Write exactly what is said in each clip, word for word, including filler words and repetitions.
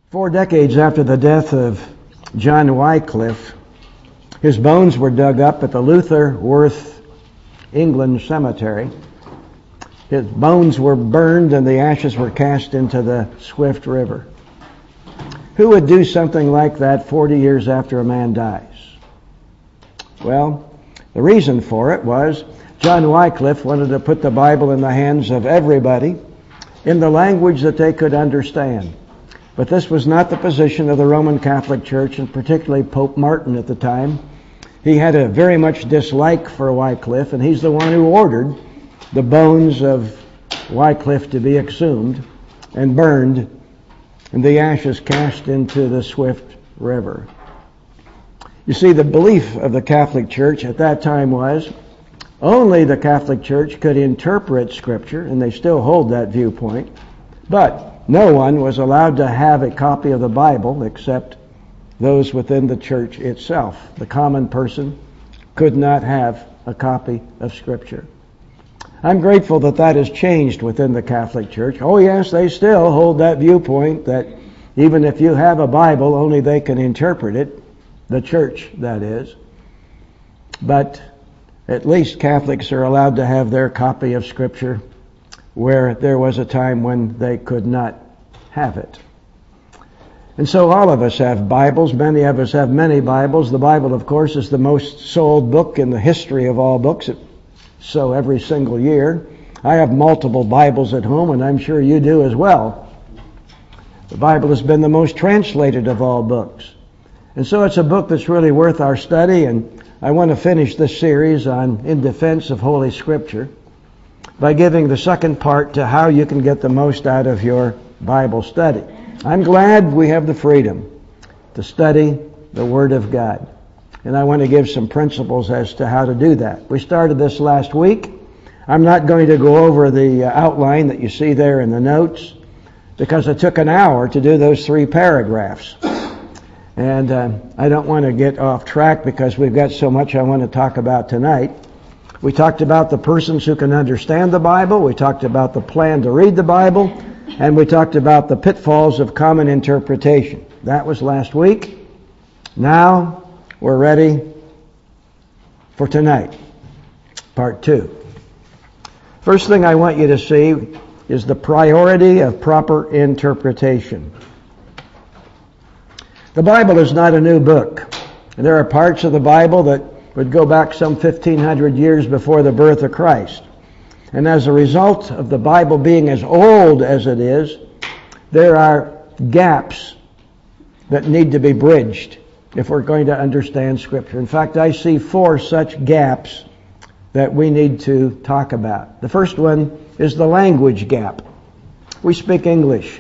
Four decades after the death of John Wycliffe, his bones were dug up at the Lutterworth, England cemetery. His bones were burned and the ashes were cast into the Swift River. Who would do something like that forty years after a man dies? Well, the reason for it was John Wycliffe wanted to put the Bible in the hands of everybody in the language that they could understand. But this was not the position of the Roman Catholic Church, and particularly Pope Martin at the time. He had a very much dislike for Wycliffe, and he's the one who ordered the bones of Wycliffe to be exhumed and burned, and the ashes cast into the Swift River. You see, the belief of the Catholic Church at that time was only the Catholic Church could interpret Scripture, and they still hold that viewpoint, but no one was allowed to have a copy of the Bible except those within the church itself. The common person could not have a copy of Scripture. I'm grateful that that has changed within the Catholic Church. Oh yes, they still hold that viewpoint that even if you have a Bible, only they can interpret it, the church, that is. But at least Catholics are allowed to have their copy of Scripture, where there was a time when they could not have it. And so all of us have Bibles. Many of us have many Bibles. The Bible, of course, is the most sold book in the history of all books. So every single year. I have multiple Bibles at home, and I'm sure you do as well. The Bible has been the most translated of all books. And so it's a book that's really worth our study, and I want to finish this series on In Defense of Holy Scripture by giving the second part to how you can get the most out of your Bible study. I'm glad we have the freedom to study the Word of God. And I want to give some principles as to how to do that. We started this last week. I'm not going to go over the outline that you see there in the notes because it took an hour to do those three paragraphs. And uh, I don't want to get off track because we've got so much I want to talk about tonight. We talked about the persons who can understand the Bible. We talked about the plan to read the Bible. And we talked about the pitfalls of common interpretation. That was last week. Now we're ready for tonight, part two. First thing I want you to see is the priority of proper interpretation. The Bible is not a new book. There are parts of the Bible that would go back some fifteen hundred years before the birth of Christ. And as a result of the Bible being as old as it is, there are gaps that need to be bridged if we're going to understand Scripture. In fact, I see four such gaps that we need to talk about. The first one is the language gap. We speak English.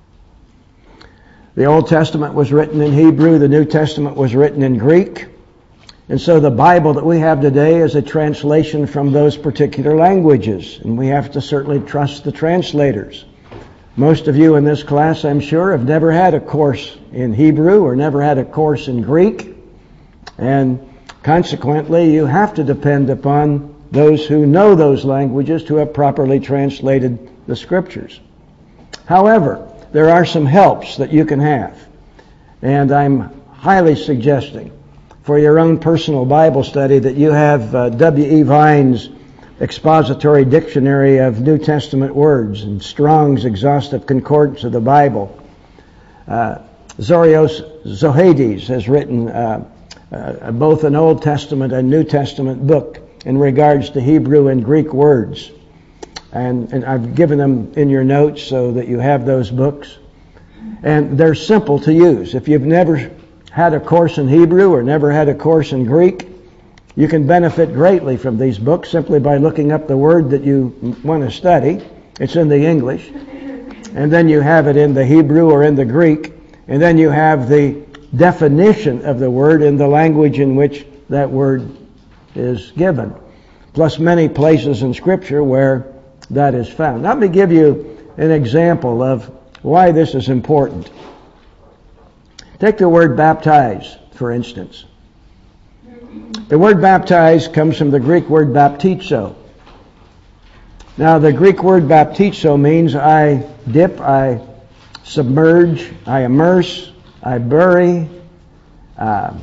The Old Testament was written in Hebrew, the New Testament was written in Greek. And so the Bible that we have today is a translation from those particular languages. And we have to certainly trust the translators. Most of you in this class, I'm sure, have never had a course in Hebrew or never had a course in Greek. And consequently, you have to depend upon those who know those languages to have properly translated the Scriptures. However, there are some helps that you can have. And I'm highly suggesting for your own personal Bible study that you have uh, W E Vine's Expository Dictionary of New Testament Words and Strong's Exhaustive Concordance of the Bible. Uh, Zorios Zohades has written uh, uh, both an Old Testament and New Testament book in regards to Hebrew and Greek words. And, and I've given them in your notes so that you have those books. And they're simple to use. If you've never had a course in Hebrew or never had a course in Greek, you can benefit greatly from these books simply by looking up the word that you want to study. It's in the English. And then you have it in the Hebrew or in the Greek. And then you have the definition of the word in the language in which that word is given. Plus many places in Scripture where that is found. Let me give you an example of why this is important. Take the word baptize, for instance. The word baptize comes from the Greek word baptizo. Now, the Greek word baptizo means I dip, I submerge, I immerse, I bury. Uh,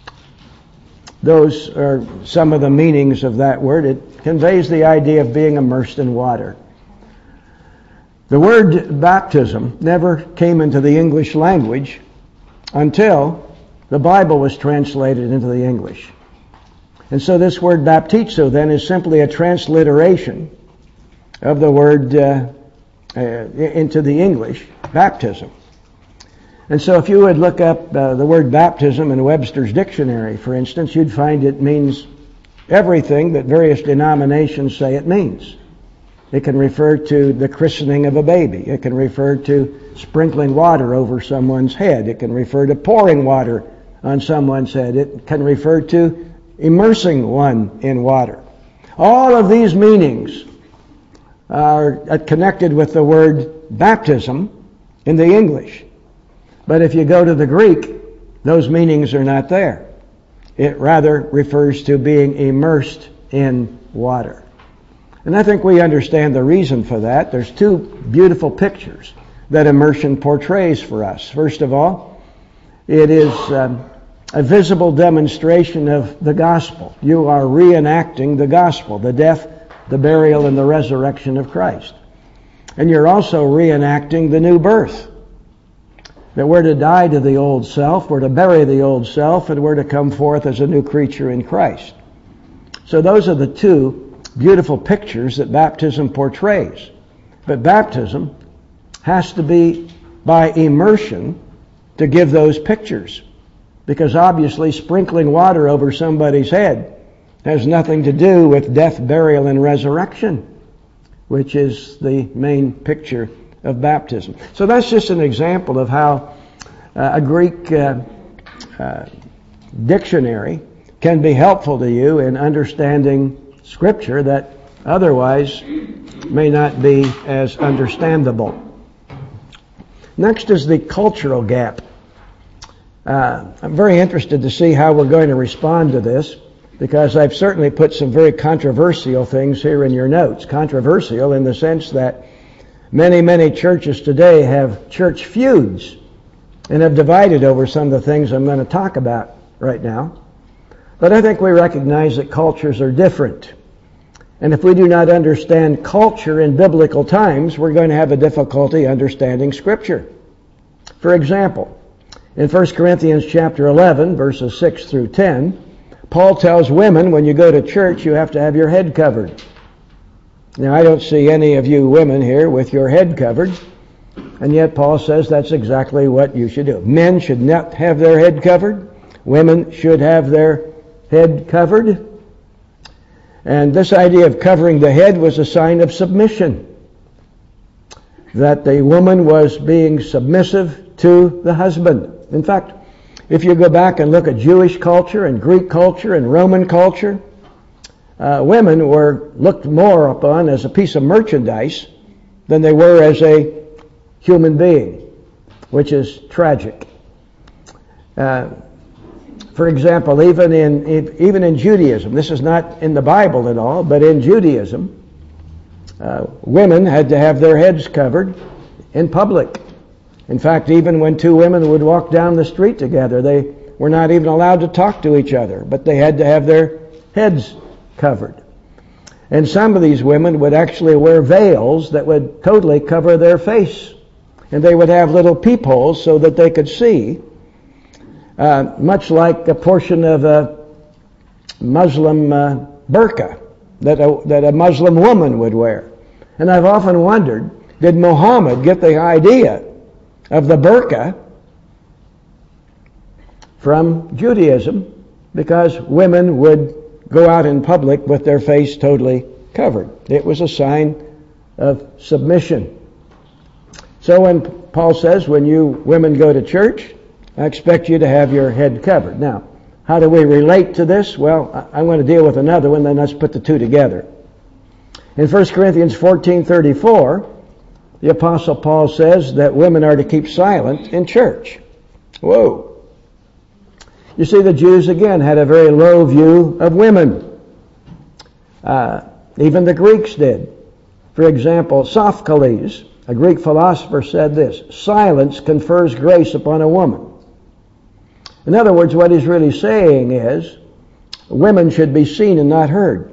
those are some of the meanings of that word. It conveys the idea of being immersed in water. The word baptism never came into the English language until the Bible was translated into the English. And so this word baptizo then is simply a transliteration of the word uh, uh, into the English, baptism. And so if you would look up uh, the word baptism in Webster's dictionary, for instance, you'd find it means everything that various denominations say it means. It can refer to the christening of a baby. It can refer to sprinkling water over someone's head. It can refer to pouring water on someone's head. It can refer to immersing one in water. All of these meanings are connected with the word baptism in the English. But if you go to the Greek, those meanings are not there. It rather refers to being immersed in water. And I think we understand the reason for that. There's two beautiful pictures that immersion portrays for us. First of all, it is um, a visible demonstration of the gospel. You are reenacting the gospel, the death, the burial, and the resurrection of Christ. And you're also reenacting the new birth. That we're to die to the old self, we're to bury the old self, and we're to come forth as a new creature in Christ. So those are the two beautiful pictures that baptism portrays. But baptism has to be by immersion to give those pictures. Because obviously sprinkling water over somebody's head has nothing to do with death, burial, and resurrection, which is the main picture of baptism. So that's just an example of how uh, a Greek uh, uh, dictionary can be helpful to you in understanding Scripture that otherwise may not be as understandable. Next is the cultural gap. Uh, I'm very interested to see how we're going to respond to this, because I've certainly put some very controversial things here in your notes. Controversial in the sense that many, many churches today have church feuds and have divided over some of the things I'm going to talk about right now. But I think we recognize that cultures are different. And if we do not understand culture in biblical times, we're going to have a difficulty understanding Scripture. For example, in First Corinthians chapter eleven, verses six through ten, Paul tells women when you go to church you have to have your head covered. Now, I don't see any of you women here with your head covered, and yet Paul says that's exactly what you should do. Men should not have their head covered. Women should have their head covered. And this idea of covering the head was a sign of submission, that the woman was being submissive to the husband. In fact, if you go back and look at Jewish culture and Greek culture and Roman culture, uh, women were looked more upon as a piece of merchandise than they were as a human being, which is tragic. Uh, for example, even in even in Judaism, this is not in the Bible at all, but in Judaism, uh, women had to have their heads covered in public. In fact, even when two women would walk down the street together, they were not even allowed to talk to each other, but they had to have their heads covered. And some of these women would actually wear veils that would totally cover their face. And they would have little peepholes so that they could see, uh, much like a portion of a Muslim uh, burqa that a, that a Muslim woman would wear. And I've often wondered, did Muhammad get the idea of the burqa from Judaism, because women would go out in public with their face totally covered? It was a sign of submission. So when Paul says, when you women go to church, I expect you to have your head covered. Now, how do we relate to this? Well, I'm going to deal with another one, then let's put the two together. In First Corinthians fourteen thirty-four, the Apostle Paul says that women are to keep silent in church. Whoa. You see, the Jews, again, had a very low view of women. Uh, even the Greeks did. For example, Sophocles a Greek philosopher, said this: silence confers grace upon a woman. In other words, what he's really saying is women should be seen and not heard.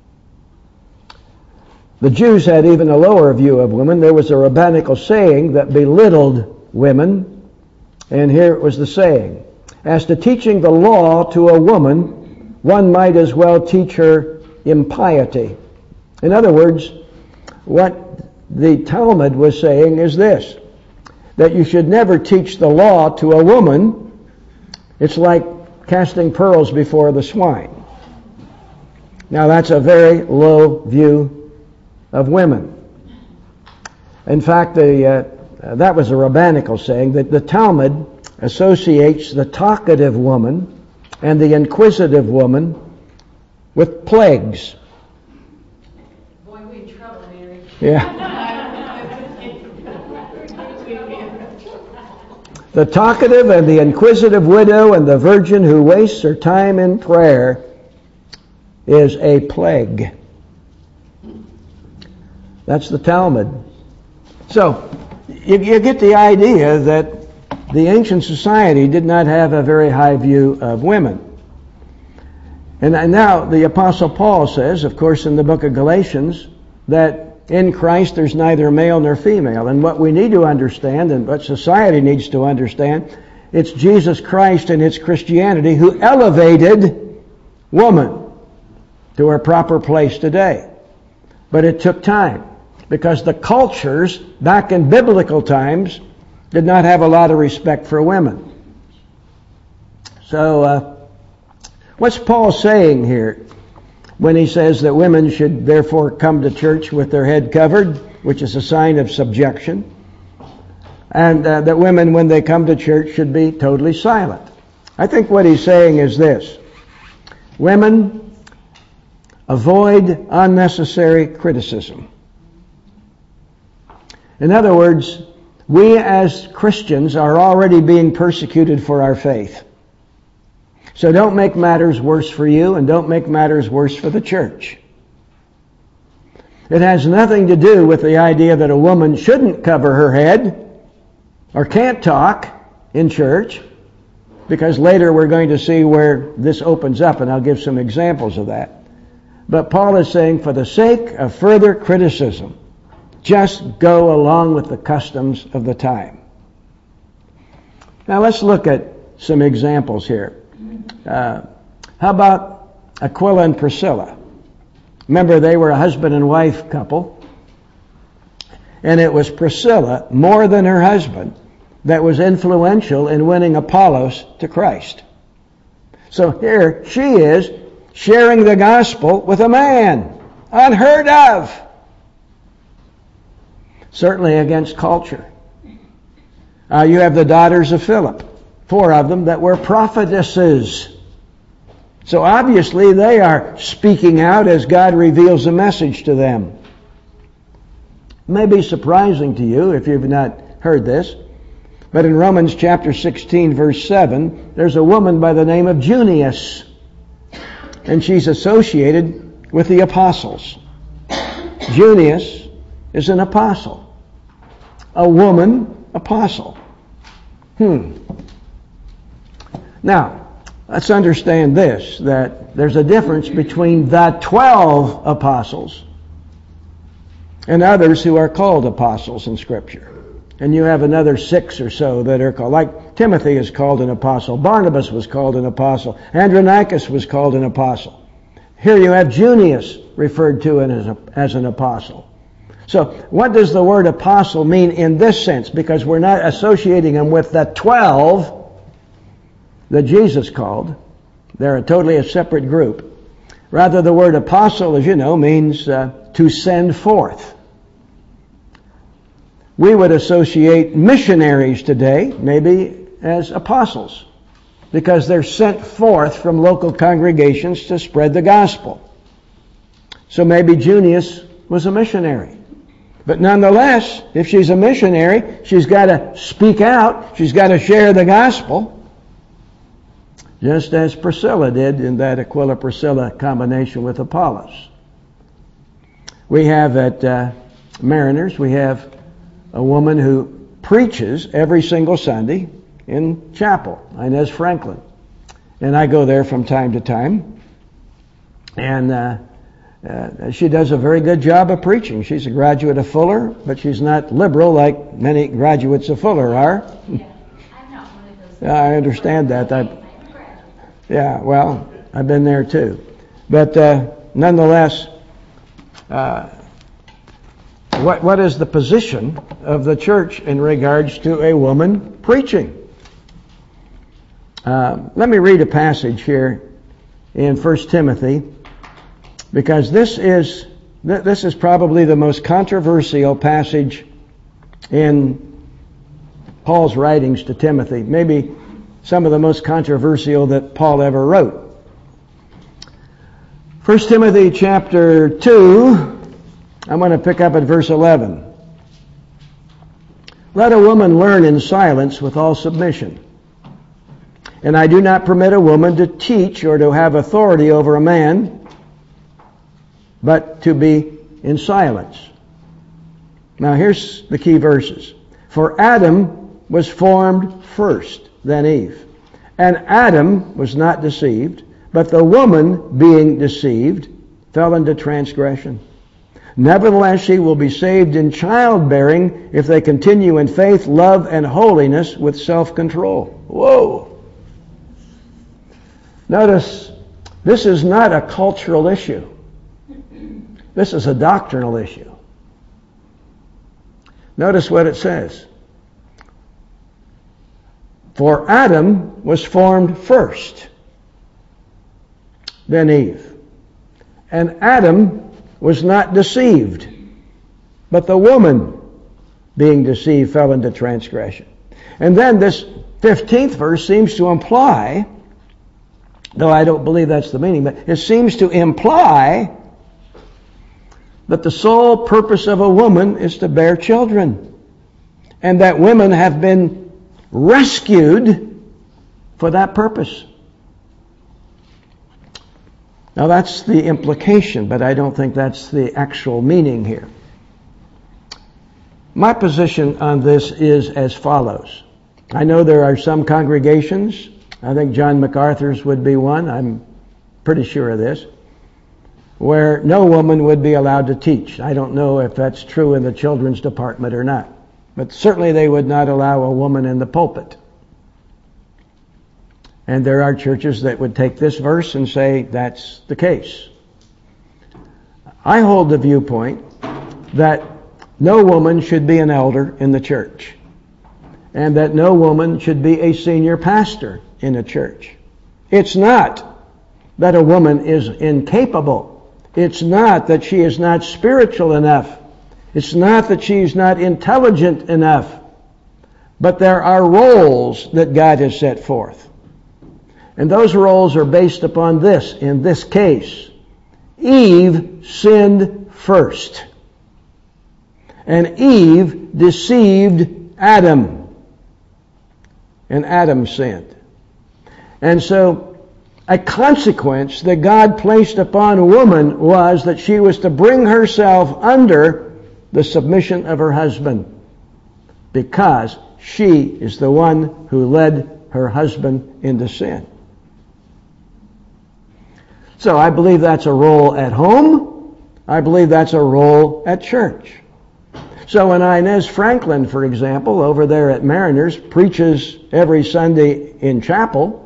The Jews had even a lower view of women. There was a rabbinical saying that belittled women, and here it was the saying: as to teaching the law to a woman, one might as well teach her impiety. In other words, what the Talmud was saying is this: that you should never teach the law to a woman. It's like casting pearls before the swine. Now that's a very low view of women. In fact, the, uh, that was a rabbinical saying, that the Talmud associates the talkative woman and the inquisitive woman with plagues. Boy, we in trouble, Mary. Yeah. The talkative and the inquisitive widow and the virgin who wastes her time in prayer is a plague. That's the Talmud. So, you, you get the idea that the ancient society did not have a very high view of women. And now the Apostle Paul says, of course, in the book of Galatians, that in Christ there's neither male nor female. And what we need to understand, and what society needs to understand, it's Jesus Christ and it's Christianity who elevated woman to her proper place today. But it took time, because the cultures back in biblical times did not have a lot of respect for women. So, uh, what's Paul saying here when he says that women should therefore come to church with their head covered, which is a sign of subjection, and uh, that women, when they come to church, should be totally silent? I think what he's saying is this: women, avoid unnecessary criticism. In other words, we as Christians are already being persecuted for our faith. So don't make matters worse for you, and don't make matters worse for the church. It has nothing to do with the idea that a woman shouldn't cover her head or can't talk in church, because later we're going to see where this opens up, and I'll give some examples of that. But Paul is saying, for the sake of further criticism, just go along with the customs of the time. Now let's look at some examples here. Uh, how about Aquila and Priscilla? Remember, they were a husband and wife couple, and it was Priscilla, more than her husband, that was influential in winning Apollos to Christ. So here she is sharing the gospel with a man, unheard of, certainly against culture. Uh, you have the daughters of Philip, four of them that were prophetesses. So obviously they are speaking out as God reveals a message to them. It may be surprising to you if you've not heard this, but in Romans chapter sixteen, verse seven, there's a woman by the name of Junius, and she's associated with the apostles. Junius is an apostle, a woman apostle. Hmm. Now, let's understand this, that there's a difference between the twelve apostles and others who are called apostles in Scripture. And you have another six or so that are called, like Timothy is called an apostle, Barnabas was called an apostle, Andronicus was called an apostle. Here you have Junius referred to as, a, as an apostle. So what does the word apostle mean in this sense? Because we're not associating them with the twelve that Jesus called. They're a totally a separate group. Rather, the word apostle, as you know, means uh, to send forth. We would associate missionaries today maybe as apostles, because they're sent forth from local congregations to spread the gospel. So maybe Junius was a missionary. But nonetheless, if she's a missionary, she's got to speak out, she's got to share the gospel, just as Priscilla did in that Aquila-Priscilla combination with Apollos. We have at uh, Mariners, we have a woman who preaches every single Sunday in chapel, Inez Franklin. And I go there from time to time. And uh, uh, she does a very good job of preaching. She's a graduate of Fuller, but she's not liberal like many graduates of Fuller are. Yeah, I'm not one of those. I understand that. I, yeah, well, I've been there too. But uh, nonetheless, uh, what what is the position of the church in regards to a woman preaching? Uh, let me read a passage here in First Timothy, because this is this is probably the most controversial passage in Paul's writings to Timothy. Maybe some of the most controversial that Paul ever wrote. First Timothy chapter two, I'm going to pick up at verse eleven. Let a woman learn in silence with all submission. And I do not permit a woman to teach or to have authority over a man, but to be in silence. Now here's the key verses. For Adam was formed first, then Eve. And Adam was not deceived, but the woman, being deceived, fell into transgression. Nevertheless, she will be saved in childbearing if they continue in faith, love, and holiness with self-control. Whoa! Notice, this is not a cultural issue. This is a doctrinal issue. Notice what it says. For Adam was formed first, then Eve. And Adam was not deceived, but the woman, being deceived, fell into transgression. And then this fifteenth verse seems to imply, though I don't believe that's the meaning, but it seems to imply that the sole purpose of a woman is to bear children, and that women have been rescued for that purpose. Now that's the implication, but I don't think that's the actual meaning here. My position on this is as follows. I know there are some congregations, I think John MacArthur's would be one, I'm pretty sure of this, where no woman would be allowed to teach. I don't know if that's true in the children's department or not, but certainly they would not allow a woman in the pulpit. And there are churches that would take this verse and say that's the case. I hold the viewpoint that no woman should be an elder in the church, and that no woman should be a senior pastor in a church. It's not that a woman is incapable. It's not that she is not spiritual enough. It's not that she is not intelligent enough. But there are roles that God has set forth. And those roles are based upon this. In this case, Eve sinned first. And Eve deceived Adam. And Adam sinned. And so a consequence that God placed upon woman was that she was to bring herself under the submission of her husband, because she is the one who led her husband into sin. So I believe that's a role at home. I believe that's a role at church. So when Inez Franklin, for example, over there at Mariners, preaches every Sunday in chapel,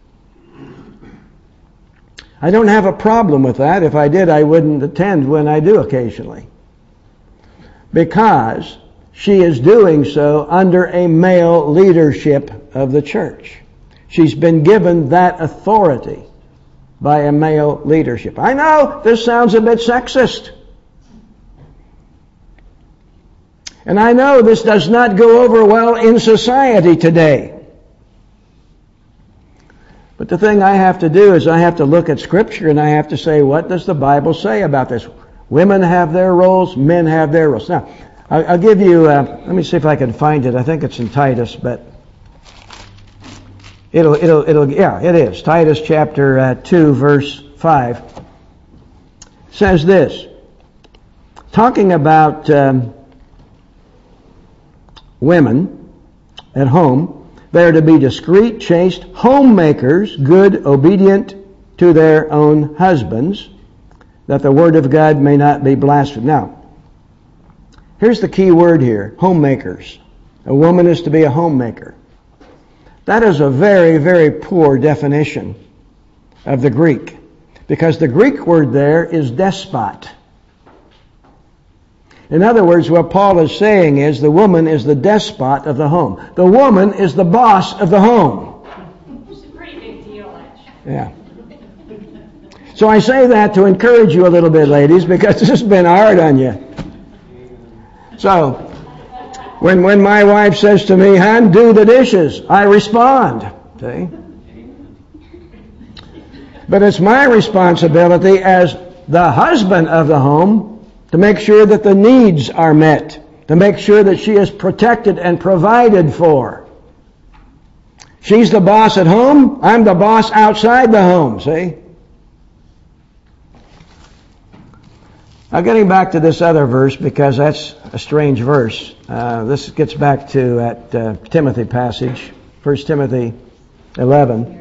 I don't have a problem with that. If I did, I wouldn't attend when I do occasionally. Because she is doing so under a male leadership of the church. She's been given that authority by a male leadership. I know this sounds a bit sexist. And I know this does not go over well in society today. But the thing I have to do is I have to look at Scripture and I have to say, what does the Bible say about this? Women have their roles, men have their roles. Now, I'll give you, uh, let me see if I can find it. I think it's in Titus, but it'll, it'll, it'll, yeah, it is. Titus chapter uh, two, verse five says this, talking about um, women at home. They are to be discreet, chaste, homemakers, good, obedient to their own husbands, that the word of God may not be blasphemed. Now, here's the key word here, homemakers. A woman is to be a homemaker. That is a very, very poor definition of the Greek, because the Greek word there is despot. In other words, what Paul is saying is the woman is the despot of the home. The woman is the boss of the home. It's a pretty big deal, actually. Yeah. So I say that to encourage you a little bit, ladies, because this has been hard on you. So, when when my wife says to me, "Hon, do the dishes," I respond. See? But it's my responsibility as the husband of the home to make sure that the needs are met, to make sure that she is protected and provided for. She's the boss at home, I'm the boss outside the home, see? Now getting back to this other verse, because that's a strange verse. Uh, this gets back to that uh, Timothy passage, First Timothy eleven.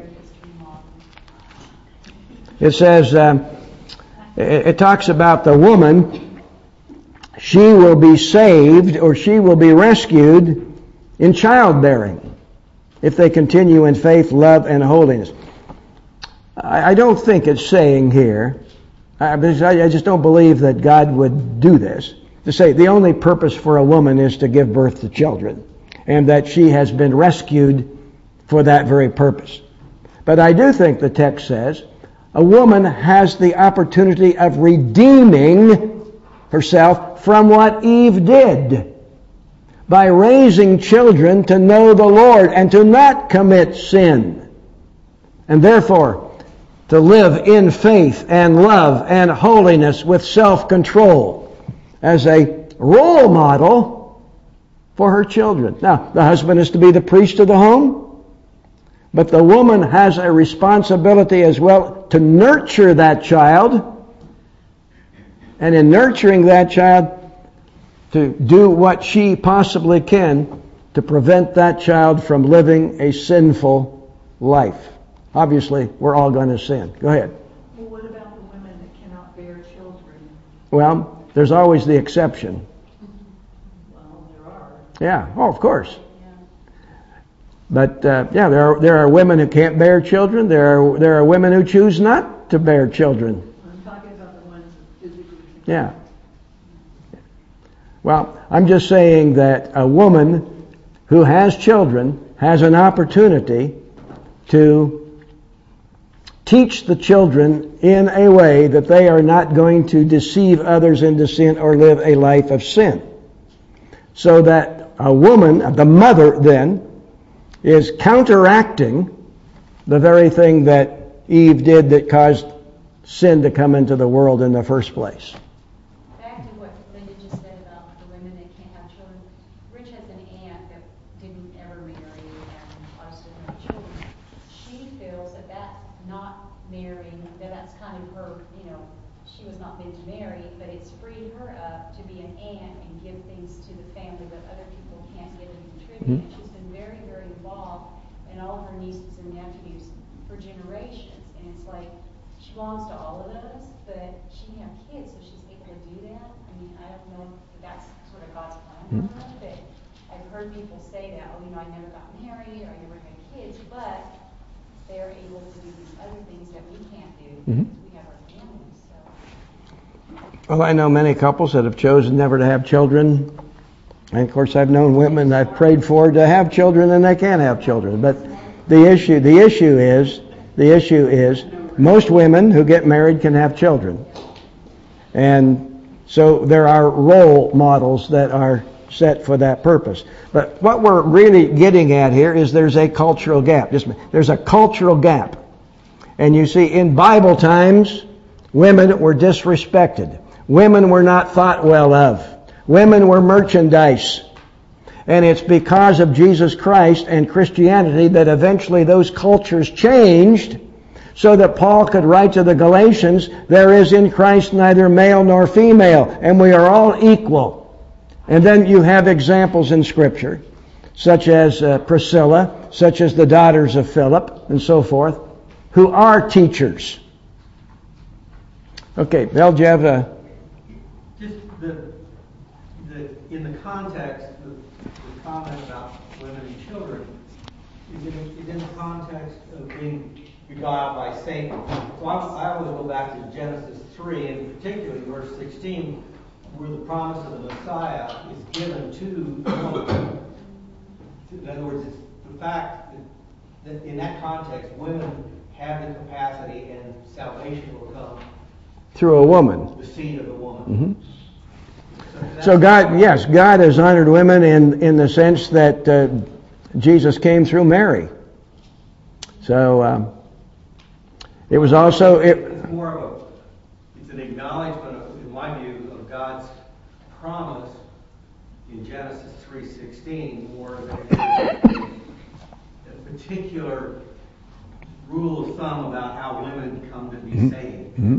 It says, uh, it, it talks about the woman. She will be saved, or she will be rescued in childbearing if they continue in faith, love, and holiness. I, I don't think it's saying here, I, I just don't believe that God would do this, to say the only purpose for a woman is to give birth to children, and that she has been rescued for that very purpose. But I do think the text says a woman has the opportunity of redeeming herself from what Eve did by raising children to know the Lord and to not commit sin, and therefore to live in faith and love and holiness with self-control as a role model for her children. Now, the husband is to be the priest of the home, but the woman has a responsibility as well to nurture that child, and in nurturing that child, to do what she possibly can to prevent that child from living a sinful life. Obviously, we're all going to sin. Go ahead. Well, what about the women that cannot bear children? Well, there's always the exception. Well, there are. Yeah, oh, of course. Yeah. But uh, yeah, there are there are women who can't bear children. There are there are women who choose not to bear children. I'm talking about the ones that physically can. Yeah. Well, I'm just saying that a woman who has children has an opportunity to teach the children in a way that they are not going to deceive others into sin or live a life of sin. So that a woman, the mother then, is counteracting the very thing that Eve did that caused sin to come into the world in the first place. Back to what Linda just said about the women that can't have children. Rich has an aunt that didn't ever marry and obviously didn't have children. She feels that that's not marrying, that that's kind of her, you know, she was not meant to marry, but it's freed her up to be an aunt and give things to the family that other people can't give and contribute. Mm-hmm. And she's been very, very involved in all of her nieces and nephews for generations. And it's like, she belongs to all of us, but she didn't have kids, so she's able to do that. I mean, I don't know if that's sort of God's plan, mm-hmm. or not, but I've heard people say that, oh, you know, I never got married, or I never had kids, but they're able to do these other things that we can't do because mm-hmm. we have our families. So. Well, I know many couples that have chosen never to have children. And of course, I've known women I've prayed for to have children, and they can't have children. But the issue, the issue is, the issue is, most women who get married can have children. And so there are role models that are set for that purpose. But what we're really getting at here is there's a cultural gap. Just, there's a cultural gap. And you see, in Bible times, women were disrespected. Women were not thought well of. Women were merchandise. And it's because of Jesus Christ and Christianity that eventually those cultures changed, so that Paul could write to the Galatians, there is in Christ neither male nor female, and we are all equal. And then you have examples in Scripture such as uh, Priscilla, such as the daughters of Philip, and so forth, who are teachers. Okay, Bill, do you have a... Just the, the in the context, the, the comment about women and children is in, is in the context of being beguiled by Satan. So I, I always go back to Genesis three, and particularly verse sixteen, where the promise of the Messiah is given to the woman. In other words, it's the fact that, that in that context, women have the capacity and salvation will come through a woman. The seed of the woman. Mm-hmm. So, so God, yes, God has honored women in, in the sense that uh, Jesus came through Mary. So um, it was also... It, it's more of a, it's an acknowledgement, of, in my view, of God's promise in Genesis three sixteen, more than a, a particular rule of thumb about how women come to be mm-hmm. saved. Mm-hmm.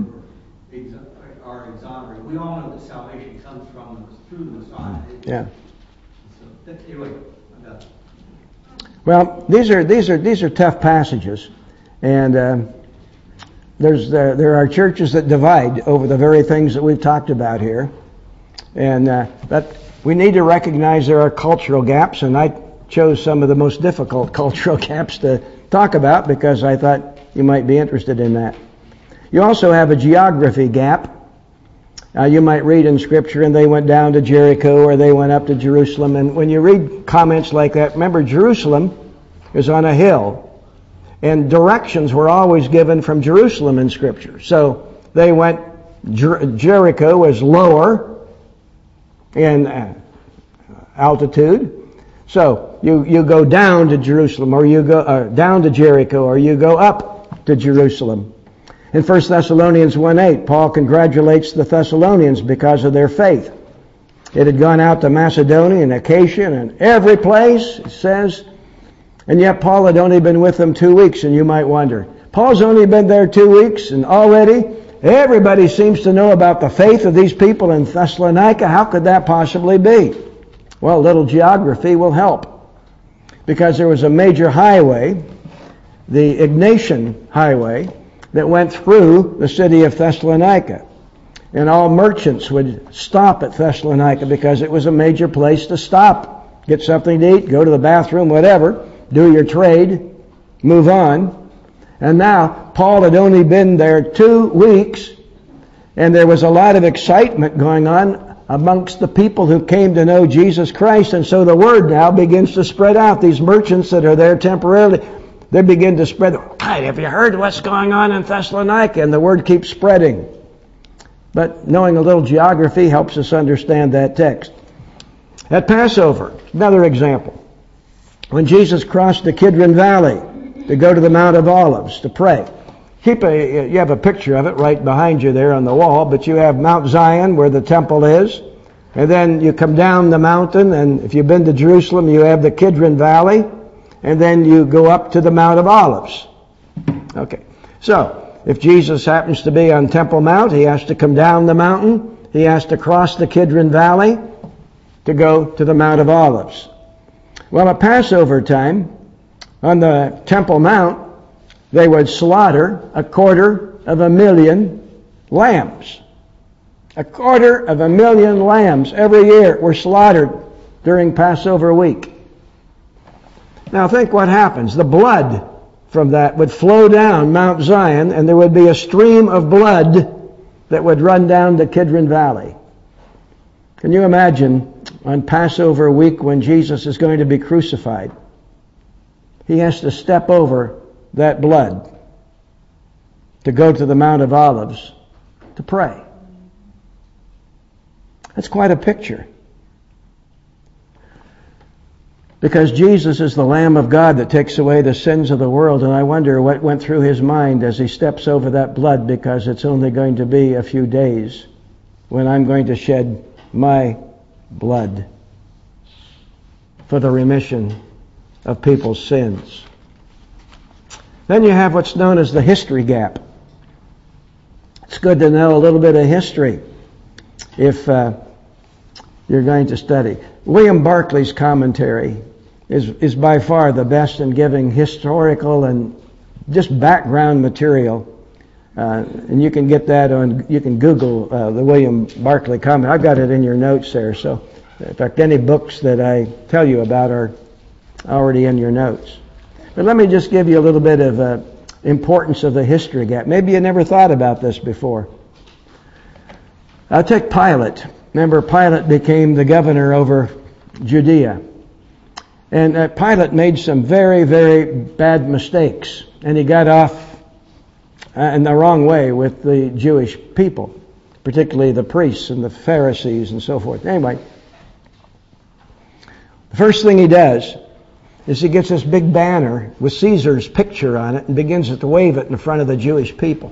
Are exonerated. We all know that salvation comes from through the Messiah. Yeah. So anyway, I'm done. Well, these are these are these are tough passages, and uh, there's uh, there are churches that divide over the very things that we've talked about here, and uh, but we need to recognize there are cultural gaps, and I chose some of the most difficult cultural gaps to talk about because I thought you might be interested in that. You also have a geography gap. Uh, you might read in Scripture, and they went down to Jericho, or they went up to Jerusalem. And when you read comments like that, remember Jerusalem is on a hill, and directions were always given from Jerusalem in Scripture. So they went, Jer- Jericho is lower in uh, altitude. So you, you go down to Jerusalem, or you go uh, down to Jericho, or you go up to Jerusalem. In First Thessalonians one eight, Paul congratulates the Thessalonians because of their faith. It had gone out to Macedonia and Achaia and every place, it says, and yet Paul had only been with them two weeks, and you might wonder, Paul's only been there two weeks, and already everybody seems to know about the faith of these people in Thessalonica. How could that possibly be? Well, a little geography will help, because there was a major highway, the Egnatian Highway, that went through the city of Thessalonica. And all merchants would stop at Thessalonica because it was a major place to stop. Get something to eat, go to the bathroom, whatever, do your trade, move on. And now, Paul had only been there two weeks, and there was a lot of excitement going on amongst the people who came to know Jesus Christ. And so the word now begins to spread out. These merchants that are there temporarily, they begin to spread, hey, have you heard what's going on in Thessalonica? And the word keeps spreading. But knowing a little geography helps us understand that text. At Passover, another example. When Jesus crossed the Kidron Valley to go to the Mount of Olives to pray. Keep a, you have a picture of it right behind you there on the wall, but you have Mount Zion where the temple is. And then you come down the mountain, and if you've been to Jerusalem, you have the Kidron Valley. And then you go up to the Mount of Olives. Okay. So, if Jesus happens to be on Temple Mount, he has to come down the mountain. He has to cross the Kidron Valley to go to the Mount of Olives. Well, at Passover time, on the Temple Mount, they would slaughter a quarter of a million lambs. A quarter of a million lambs every year were slaughtered during Passover week. Now think what happens. The blood from that would flow down Mount Zion, and there would be a stream of blood that would run down the Kidron Valley. Can you imagine on Passover week when Jesus is going to be crucified? He has to step over that blood to go to the Mount of Olives to pray. That's quite a picture. Because Jesus is the Lamb of God that takes away the sins of the world, and I wonder what went through his mind as he steps over that blood, because it's only going to be a few days when I'm going to shed my blood for the remission of people's sins. Then you have what's known as the history gap. It's good to know a little bit of history if uh, you're going to study. William Barclay's commentary is, is by far the best in giving historical and just background material. Uh, and you can get that on, you can Google uh, the William Barclay comment. I've got it in your notes there. So, in fact, any books that I tell you about are already in your notes. But let me just give you a little bit of uh, importance of the history gap. Maybe you never thought about this before. I'll take Pilate. Remember, Pilate became the governor over Judea. And uh, Pilate made some very, very bad mistakes. And he got off uh, in the wrong way with the Jewish people, particularly the priests and the Pharisees and so forth. Anyway, the first thing he does is he gets this big banner with Caesar's picture on it and begins to wave it in front of the Jewish people.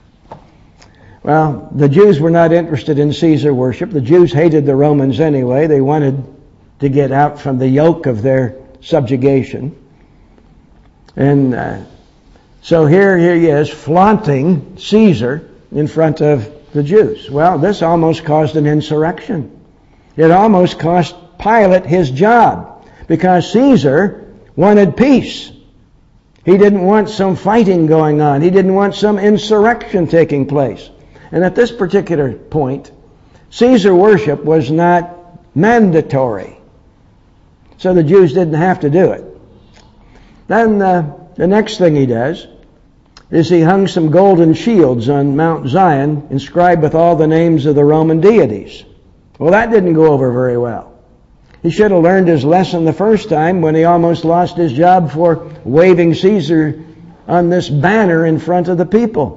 Well, the Jews were not interested in Caesar worship. The Jews hated the Romans anyway. They wanted to get out from the yoke of their subjugation. And uh, so here he is flaunting Caesar in front of the Jews. Well, this almost caused an insurrection. It almost cost Pilate his job because Caesar wanted peace. He didn't want some fighting going on. He didn't want some insurrection taking place. And at this particular point, Caesar worship was not mandatory. So the Jews didn't have to do it. Then uh, the next thing he does is he hung some golden shields on Mount Zion inscribed with all the names of the Roman deities. Well, that didn't go over very well. He should have learned his lesson the first time when he almost lost his job for waving Caesar on this banner in front of the people.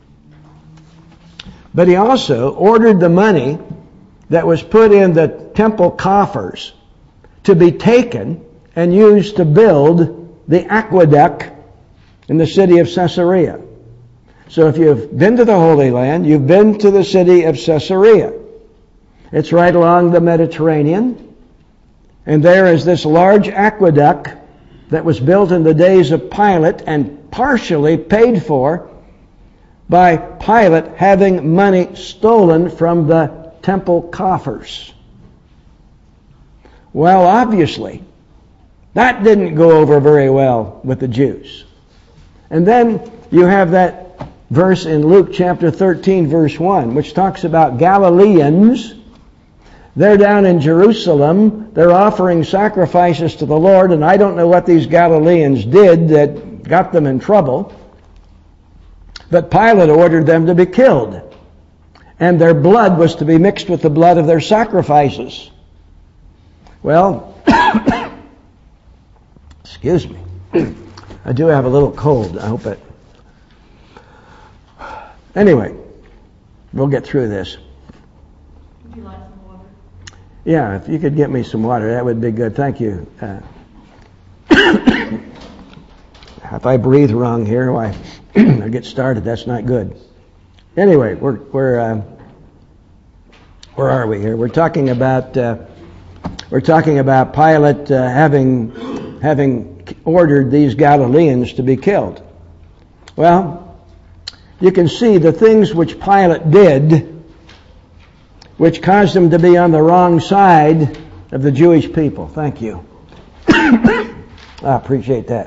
But he also ordered the money that was put in the temple coffers to be taken and used to build the aqueduct in the city of Caesarea. So if you've been to the Holy Land, you've been to the city of Caesarea. It's right along the Mediterranean. And there is this large aqueduct that was built in the days of Pilate and partially paid for by Pilate having money stolen from the temple coffers. Well, obviously, that didn't go over very well with the Jews. And then you have that verse in Luke chapter thirteen, verse one, which talks about Galileans. They're down in Jerusalem. They're offering sacrifices to the Lord, and I don't know what these Galileans did that got them in trouble. But Pilate ordered them to be killed, and their blood was to be mixed with the blood of their sacrifices. Well, excuse me. I do have a little cold. I hope it... Anyway, we'll get through this. Would you like some water? Yeah, if you could get me some water, that would be good. Thank you. Uh, if I breathe wrong here, why, I get started. That's not good. Anyway, we're we're uh, where are we here? We're talking about uh, we're talking about Pilate uh, having having ordered these Galileans to be killed. Well, you can see the things which Pilate did, which caused him to be on the wrong side of the Jewish people. Thank you. I appreciate that.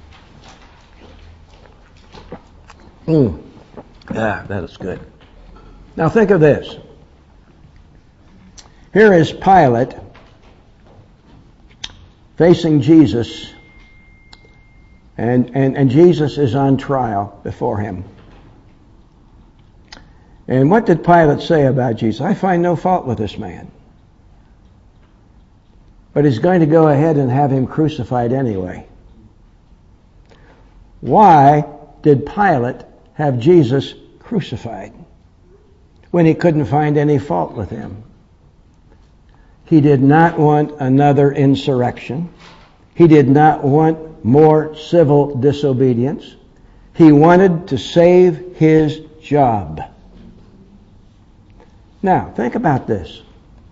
Mm. Ah, that is good. Now think of this. Here is Pilate facing Jesus, and, and, and Jesus is on trial before him. And what did Pilate say about Jesus? I find no fault with this man. But he's going to go ahead and have him crucified anyway. Why did Pilate have Jesus crucified when he couldn't find any fault with him? He did not want another insurrection. He did not want more civil disobedience. He wanted to save his job. Now, think about this.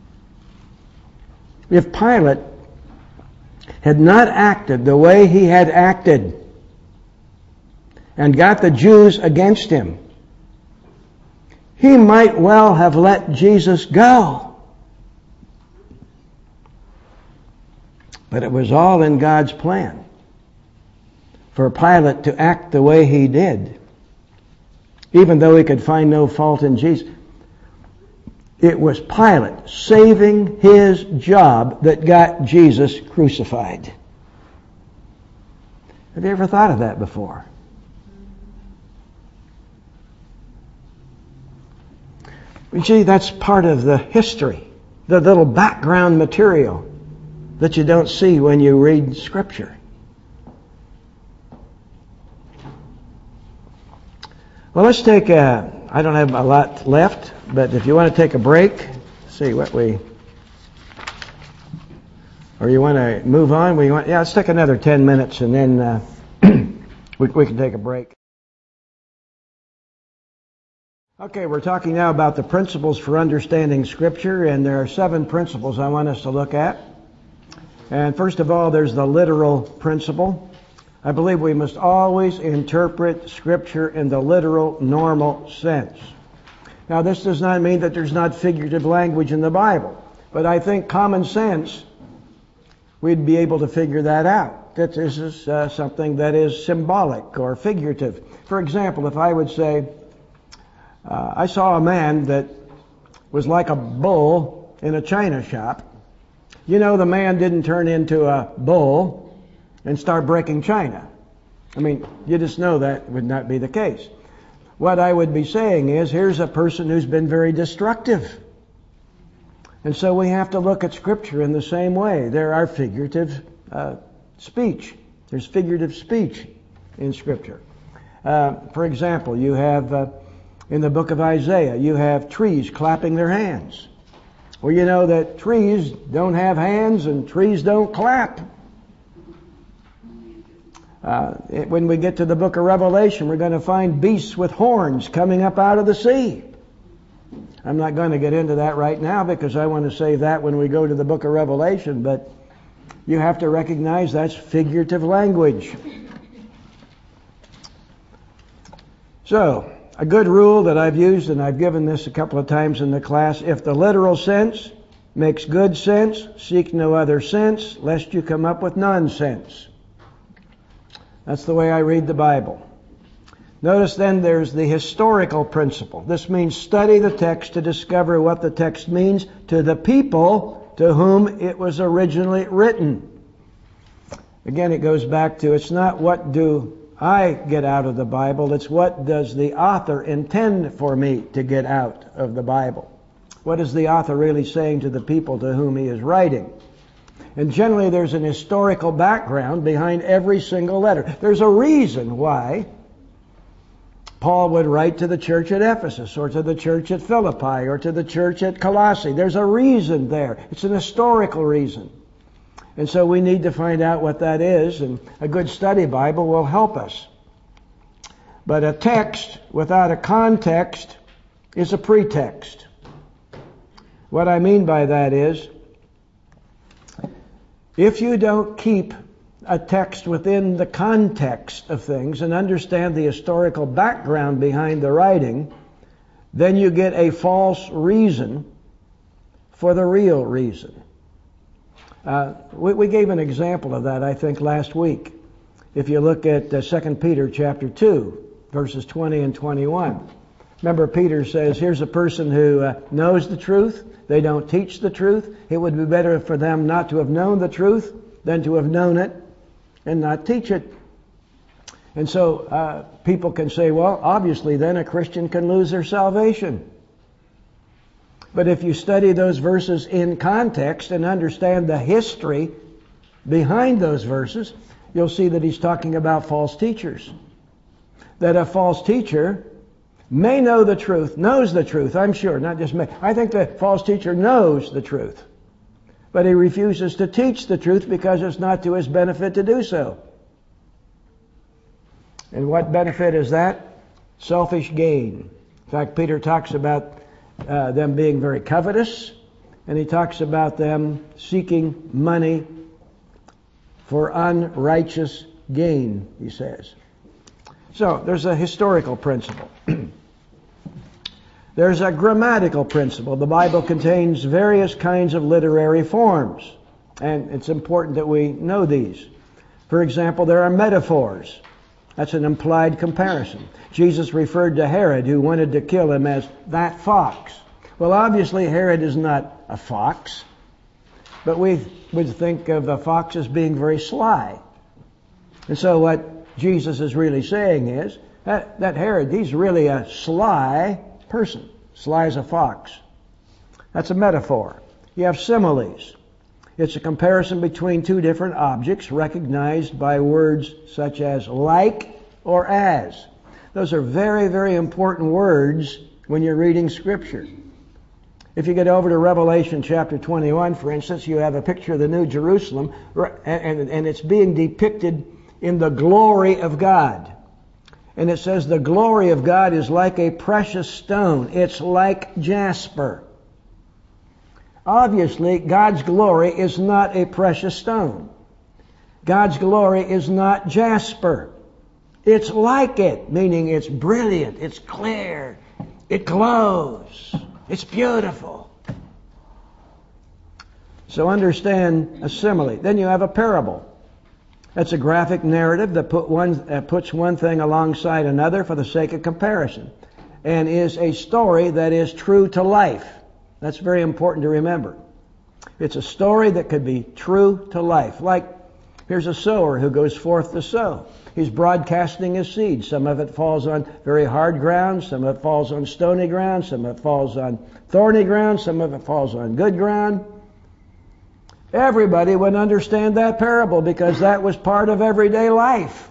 If Pilate had not acted the way he had acted and got the Jews against him, he might well have let Jesus go. But it was all in God's plan for Pilate to act the way he did, even though he could find no fault in Jesus. It was Pilate saving his job that got Jesus crucified. Have you ever thought of that before? You see, that's part of the history, the little background material that you don't see when you read Scripture. Well, let's take a, I don't have a lot left, but if you want to take a break, see what we, or you want to move on, we want, yeah, let's take another ten minutes and then uh, we, we can take a break. Okay, we're talking now about the principles for understanding Scripture, and there are seven principles I want us to look at. And first of all, there's the literal principle. I believe we must always interpret Scripture in the literal, normal sense. Now, this does not mean that there's not figurative language in the Bible, but I think common sense, we'd be able to figure that out, that this is uh, something that is symbolic or figurative. For example, if I would say, uh, I saw a man that was like a bull in a china shop. You know, the man didn't turn into a bull and start breaking china. I mean, you just know that would not be the case. What I would be saying is, here's a person who's been very destructive. And so we have to look at Scripture in the same way. There are figurative uh, speech. There's figurative speech in Scripture. Uh, for example, you have, uh, in the book of Isaiah, you have trees clapping their hands. Well, you know that trees don't have hands and trees don't clap. Uh, it, when we get to the book of Revelation, we're going to find beasts with horns coming up out of the sea. I'm not going to get into that right now because I want to save that when we go to the book of Revelation, but you have to recognize that's figurative language. So, a good rule that I've used, and I've given this a couple of times in the class, if the literal sense makes good sense, seek no other sense, lest you come up with nonsense. That's the way I read the Bible. Notice then there's the historical principle. This means study the text to discover what the text means to the people to whom it was originally written. Again, it goes back to, it's not what do I get out of the Bible, it's what does the author intend for me to get out of the Bible. What is the author really saying to the people to whom he is writing? And generally there's an historical background behind every single letter. There's a reason why Paul would write to the church at Ephesus, or to the church at Philippi, or to the church at Colossae. There's a reason there. It's an historical reason. And so we need to find out what that is, and a good study Bible will help us. But a text without a context is a pretext. What I mean by that is, if you don't keep a text within the context of things and understand the historical background behind the writing, then you get a false reason for the real reason. Uh, we, we gave an example of that, I think, last week. If you look at uh, Second Peter chapter two, verses twenty and twenty-one. Remember, Peter says, here's a person who uh, knows the truth. They don't teach the truth. It would be better for them not to have known the truth than to have known it and not teach it. And so uh, people can say, well, obviously then a Christian can lose their salvation. But if you study those verses in context and understand the history behind those verses, you'll see that he's talking about false teachers. That a false teacher may know the truth, knows the truth, I'm sure, not just may. I think the false teacher knows the truth. But he refuses to teach the truth because it's not to his benefit to do so. And what benefit is that? Selfish gain. In fact, Peter talks about uh, them being very covetous, and he talks about them seeking money for unrighteous gain, he says. So, there's a historical principle. There's a grammatical principle. The Bible contains various kinds of literary forms. And it's important that we know these. For example, there are metaphors. That's an implied comparison. Jesus referred to Herod, who wanted to kill him, as that fox. Well, obviously Herod is not a fox, but we would think of a fox as being very sly. And so what Jesus is really saying is that, that Herod, he's really a sly person. Sly as a fox. That's a metaphor. You have similes. It's a comparison between two different objects recognized by words such as like or as. Those are very, very important words when you're reading Scripture. If you get over to Revelation chapter twenty-one, for instance, you have a picture of the New Jerusalem, and, and it's being depicted in the glory of God. And it says the glory of God is like a precious stone. It's like jasper. Obviously, God's glory is not a precious stone. God's glory is not jasper. It's like it, meaning it's brilliant, it's clear, it glows, it's beautiful. So understand a simile. Then you have a parable. That's a graphic narrative that put one, uh, puts one thing alongside another for the sake of comparison, and is a story that is true to life. That's very important to remember. It's a story that could be true to life. Like, here's a sower who goes forth to sow. He's broadcasting his seed. Some of it falls on very hard ground. Some of it falls on stony ground. Some of it falls on thorny ground. Some of it falls on good ground. Everybody would understand that parable because that was part of everyday life.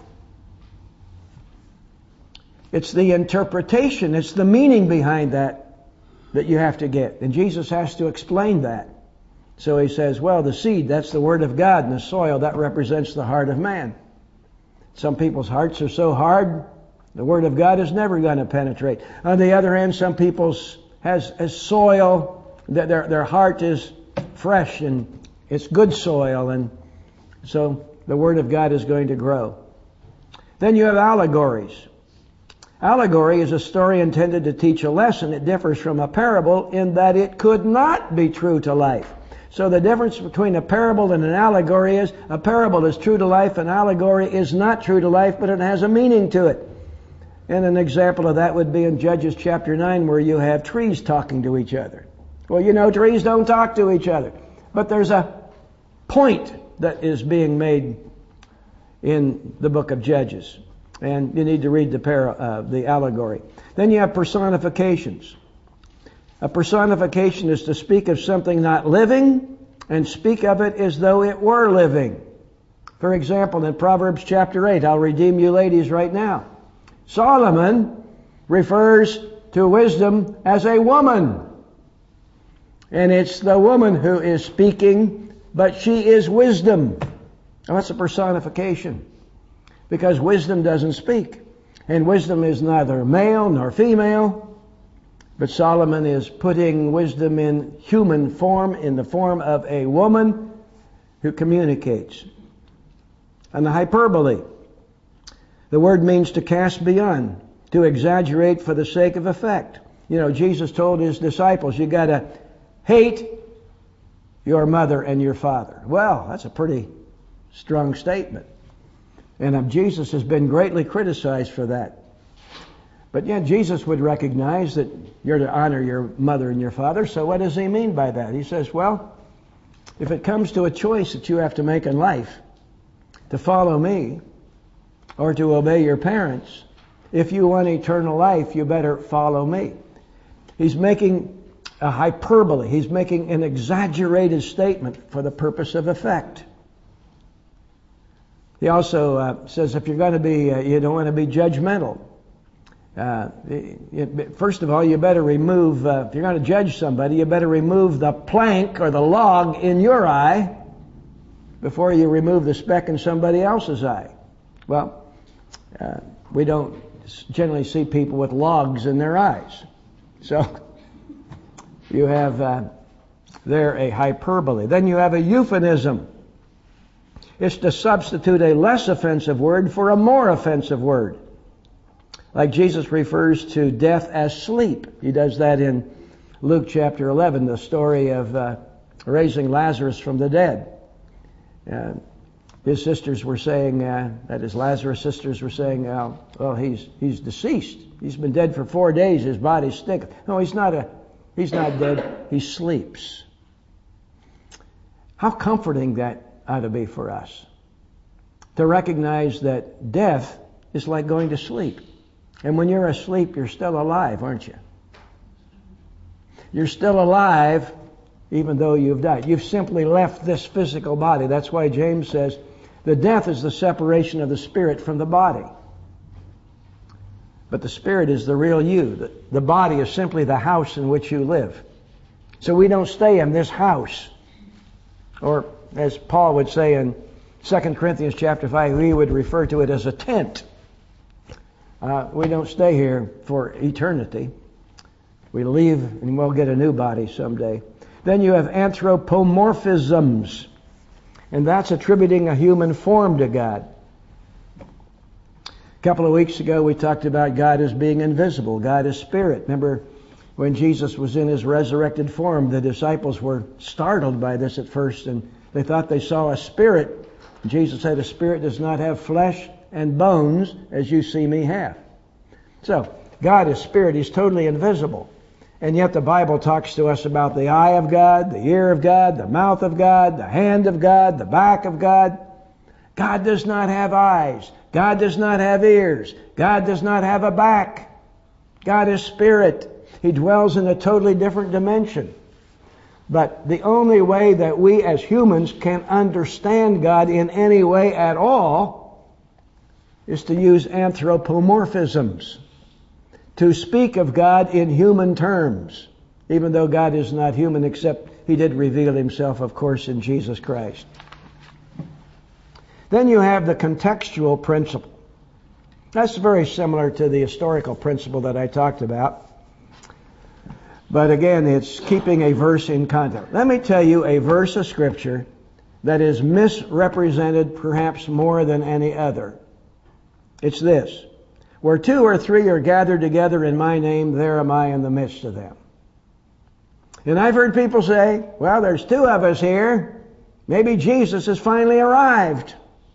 It's the interpretation, it's the meaning behind that that you have to get. And Jesus has to explain that. So he says, well, the seed, that's the Word of God, and the soil, that represents the heart of man. Some people's hearts are so hard, the Word of God is never going to penetrate. On the other hand, some people's has, has soil, that their, their heart is fresh and it's good soil, and so the Word of God is going to grow. Then you have allegories. Allegory is a story intended to teach a lesson. It differs from a parable in that it could not be true to life. So the difference between a parable and an allegory is a parable is true to life, an allegory is not true to life, but it has a meaning to it. And an example of that would be in Judges chapter nine, where you have trees talking to each other. Well, you know, trees don't talk to each other. But there's a point that is being made in the book of Judges. And you need to read the, para, uh, the allegory. Then you have personifications. A personification is to speak of something not living and speak of it as though it were living. For example, in Proverbs chapter eight, I'll redeem you ladies right now. Solomon refers to wisdom as a woman. And it's the woman who is speaking, but she is wisdom. Now, that's a personification. Because wisdom doesn't speak. And wisdom is neither male nor female. But Solomon is putting wisdom in human form, in the form of a woman who communicates. And the hyperbole. The word means to cast beyond, to exaggerate for the sake of effect. You know, Jesus told his disciples, you got to hate your mother and your father. Well, that's a pretty strong statement. And Jesus has been greatly criticized for that. But yet Jesus would recognize that you're to honor your mother and your father. So what does he mean by that? He says, well, if it comes to a choice that you have to make in life, to follow me or to obey your parents, if you want eternal life, you better follow me. He's making a hyperbole. He's making an exaggerated statement for the purpose of effect. He also uh, says if you're going to be, uh, you don't want to be judgmental. Uh, it, first of all, you better remove, uh, if you're going to judge somebody, you better remove the plank or the log in your eye before you remove the speck in somebody else's eye. Well, uh, we don't generally see people with logs in their eyes. So you have uh, there a hyperbole. Then you have a euphemism. It's to substitute a less offensive word for a more offensive word. Like Jesus refers to death as sleep. He does that in Luke chapter eleven, the story of uh, raising Lazarus from the dead. Uh, his sisters were saying, uh, that is, Lazarus' sisters were saying, uh, well, he's he's deceased. He's been dead for four days. His body's stinketh. No, he's not a, he's not dead. He sleeps. How comforting that ought to be for us, to recognize that death is like going to sleep. And when you're asleep, you're still alive, aren't you? You're still alive even though you've died. You've simply left this physical body. That's why James says the death is the separation of the spirit from the body. But the spirit is the real you. The, the body is simply the house in which you live. So we don't stay in this house. Or as Paul would say in Second Corinthians chapter five, we would refer to it as a tent. Uh, we don't stay here for eternity. We leave and we'll get a new body someday. Then you have anthropomorphisms, and that's attributing a human form to God. A couple of weeks ago we talked about God as being invisible. God is spirit. Remember when Jesus was in his resurrected form, the disciples were startled by this at first, and they thought they saw a spirit. Jesus said, a spirit does not have flesh and bones as you see me have. So, God is spirit. He's totally invisible. And yet the Bible talks to us about the eye of God, the ear of God, the mouth of God, the hand of God, the back of God. God does not have eyes. God does not have ears. God does not have a back. God is spirit. He dwells in a totally different dimension. But the only way that we as humans can understand God in any way at all is to use anthropomorphisms, to speak of God in human terms, even though God is not human, except He did reveal Himself, of course, in Jesus Christ. Then you have the contextual principle. That's very similar to the historical principle that I talked about. But again, it's keeping a verse in context. Let me tell you a verse of Scripture that is misrepresented perhaps more than any other. It's this: where two or three are gathered together in my name, there am I in the midst of them. And I've heard people say, well, there's two of us here. Maybe Jesus has finally arrived.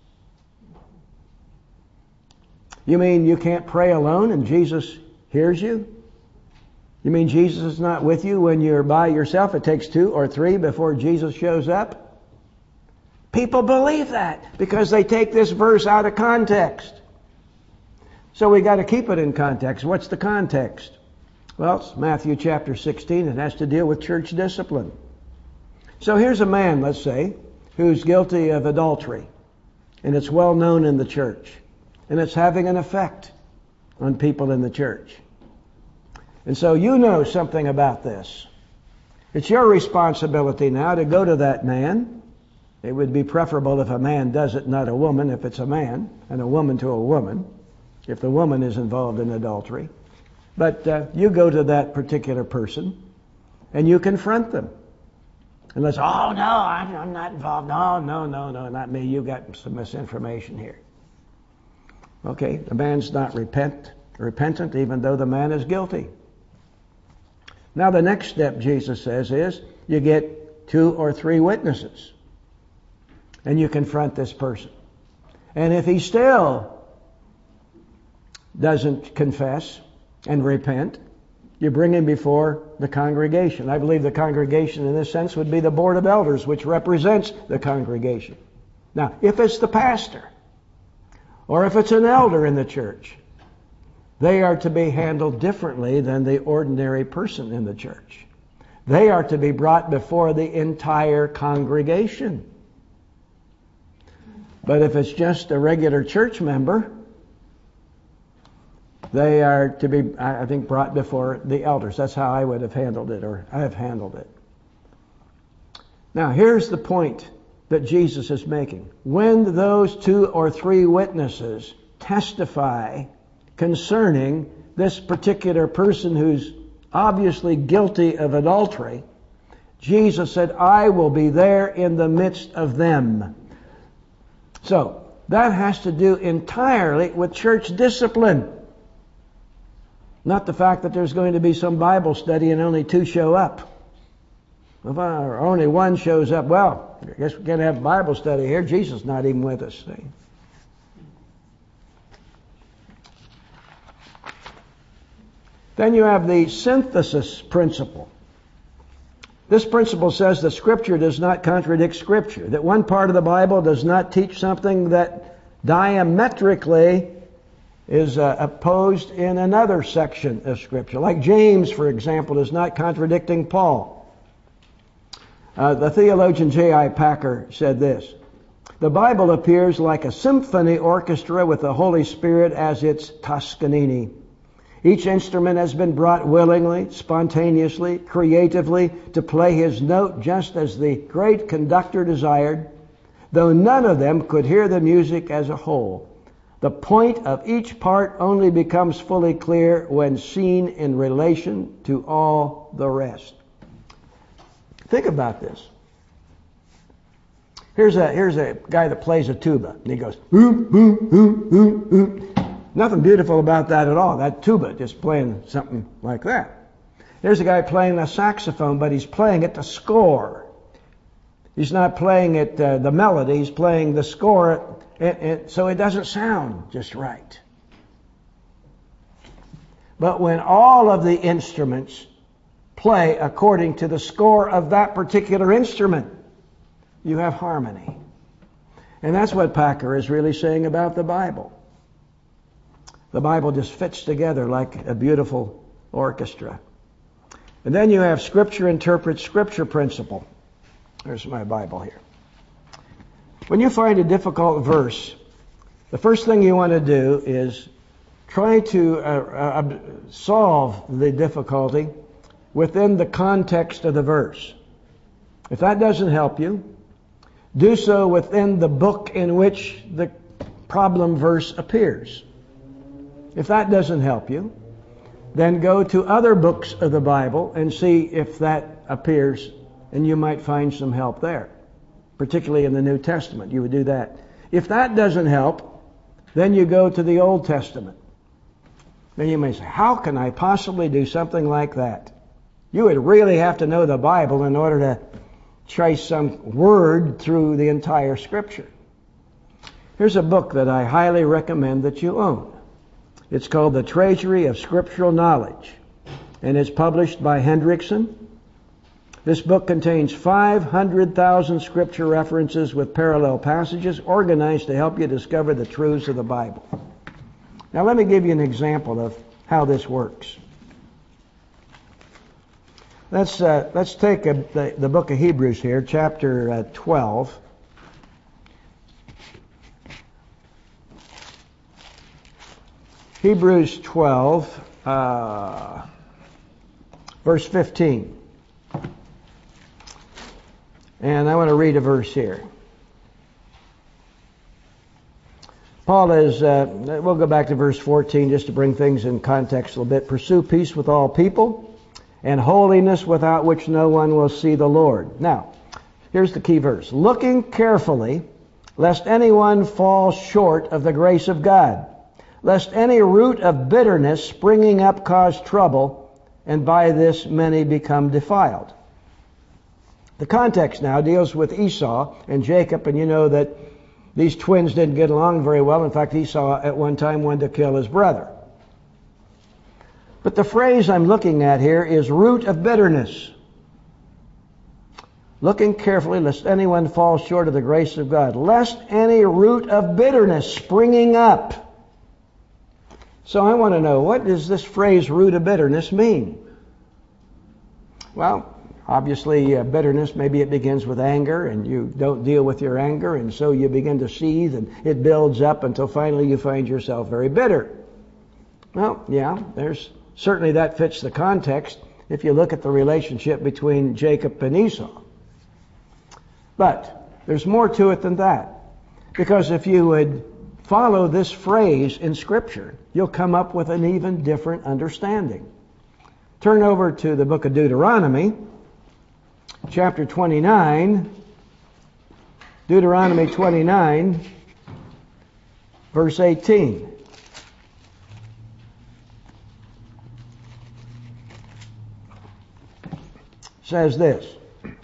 You mean you can't pray alone and Jesus hears you? You mean Jesus is not with you when you're by yourself? It takes two or three before Jesus shows up? People believe that because they take this verse out of context. So we got to keep it in context. What's the context? Well, it's Matthew chapter sixteen. It has to deal with church discipline. So here's a man, let's say, who's guilty of adultery. And it's well known in the church. And it's having an effect on people in the church. And so you know something about this. It's your responsibility now to go to that man. It would be preferable if a man does it, not a woman, if it's a man, and a woman to a woman, if the woman is involved in adultery. But uh, you go to that particular person and you confront them. Unless, oh no, I'm, I'm not involved. No, no, no, no, not me. You got some misinformation here. Okay, the man's not repent, repentant even though the man is guilty. Now the next step, Jesus says, is you get two or three witnesses and you confront this person. And if he still doesn't confess and repent, you bring him before the congregation. I believe the congregation in this sense would be the board of elders, which represents the congregation. Now, if it's the pastor or if it's an elder in the church, they are to be handled differently than the ordinary person in the church. They are to be brought before the entire congregation. But if it's just a regular church member, they are to be, I think, brought before the elders. That's how I would have handled it, or I have handled it. Now, here's the point that Jesus is making. When those two or three witnesses testify concerning this particular person who's obviously guilty of adultery, Jesus said, I will be there in the midst of them. So, that has to do entirely with church discipline. Not the fact that there's going to be some Bible study and only two show up. If our only one shows up, well, I guess we can't have Bible study here. Jesus is not even with us. See? Then you have the synthesis principle. This principle says that Scripture does not contradict Scripture, that one part of the Bible does not teach something that diametrically is uh, opposed in another section of Scripture. Like James, for example, is not contradicting Paul. Uh, the theologian J I Packer said this: the Bible appears like a symphony orchestra with the Holy Spirit as its Toscanini. Each instrument has been brought willingly, spontaneously, creatively to play his note just as the great conductor desired, though none of them could hear the music as a whole. The point of each part only becomes fully clear when seen in relation to all the rest. Think about this. Here's a here's a guy that plays a tuba, and he goes, ooh, ooh, ooh, ooh, ooh. Nothing beautiful about that at all. That tuba, just playing something like that. There's a guy playing a saxophone, but he's playing it to score. He's not playing it uh, the melody. He's playing the score, and, and so it doesn't sound just right. But when all of the instruments play according to the score of that particular instrument, you have harmony. And that's what Packer is really saying about the Bible. The Bible just fits together like a beautiful orchestra. And then you have Scripture interprets Scripture principle. There's my Bible here. When you find a difficult verse, the first thing you want to do is try to uh, uh, solve the difficulty within the context of the verse. If that doesn't help you, do so within the book in which the problem verse appears. If that doesn't help you, then go to other books of the Bible and see if that appears, and you might find some help there, particularly in the New Testament. You would do that. If that doesn't help, then you go to the Old Testament. Then you may say, how can I possibly do something like that? You would really have to know the Bible in order to trace some word through the entire Scripture. Here's a book that I highly recommend that you own. It's called The Treasury of Scriptural Knowledge, and it's published by Hendrickson. This book contains five hundred thousand Scripture references with parallel passages organized to help you discover the truths of the Bible. Now let me give you an example of how this works. Let's uh, let's take a, the, the book of Hebrews here, chapter uh, twelve. Hebrews twelve, uh, verse fifteen. And I want to read a verse here. Paul is, uh, we'll go back to verse fourteen just to bring things in context a little bit. Pursue peace with all people and holiness, without which no one will see the Lord. Now, here's the key verse. Looking carefully, lest anyone fall short of the grace of God, lest any root of bitterness springing up cause trouble, and by this many become defiled. The context now deals with Esau and Jacob, and you know that these twins didn't get along very well. In fact, Esau at one time wanted to kill his brother. But the phrase I'm looking at here is root of bitterness. Looking carefully, lest anyone fall short of the grace of God, lest any root of bitterness springing up. So I want to know, what does this phrase root of bitterness mean? Well, obviously, uh, bitterness, maybe it begins with anger, and you don't deal with your anger, and so you begin to seethe, and it builds up until finally you find yourself very bitter. Well, yeah, there's certainly that fits the context if you look at the relationship between Jacob and Esau. But there's more to it than that, because if you would follow this phrase in Scripture, you'll come up with an even different understanding. Turn over to the book of Deuteronomy, chapter twenty-nine, Deuteronomy twenty-nine, verse eighteen. Says this,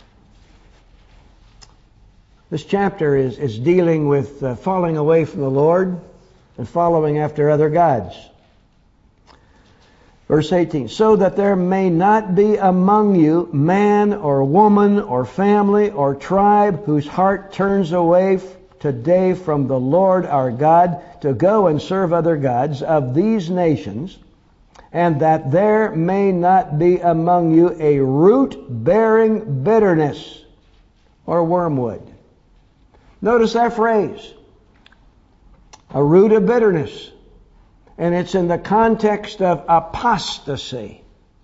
This chapter is, is dealing with uh, falling away from the Lord and following after other gods. Verse eighteen, so that there may not be among you man or woman or family or tribe whose heart turns away today from the Lord our God to go and serve other gods of these nations, and that there may not be among you a root bearing bitterness or wormwood. Notice that phrase, a root of bitterness. And it's in the context of apostasy.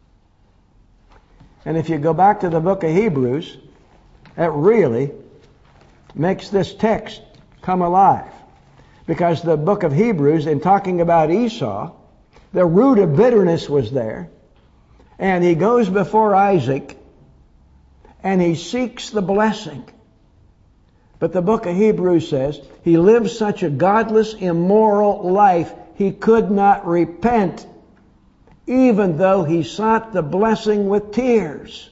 And if you go back to the book of Hebrews, that really makes this text come alive. Because the book of Hebrews, in talking about Esau, the root of bitterness was there. And he goes before Isaac and he seeks the blessing. But the book of Hebrews says he lived such a godless, immoral life he could not repent, even though he sought the blessing with tears.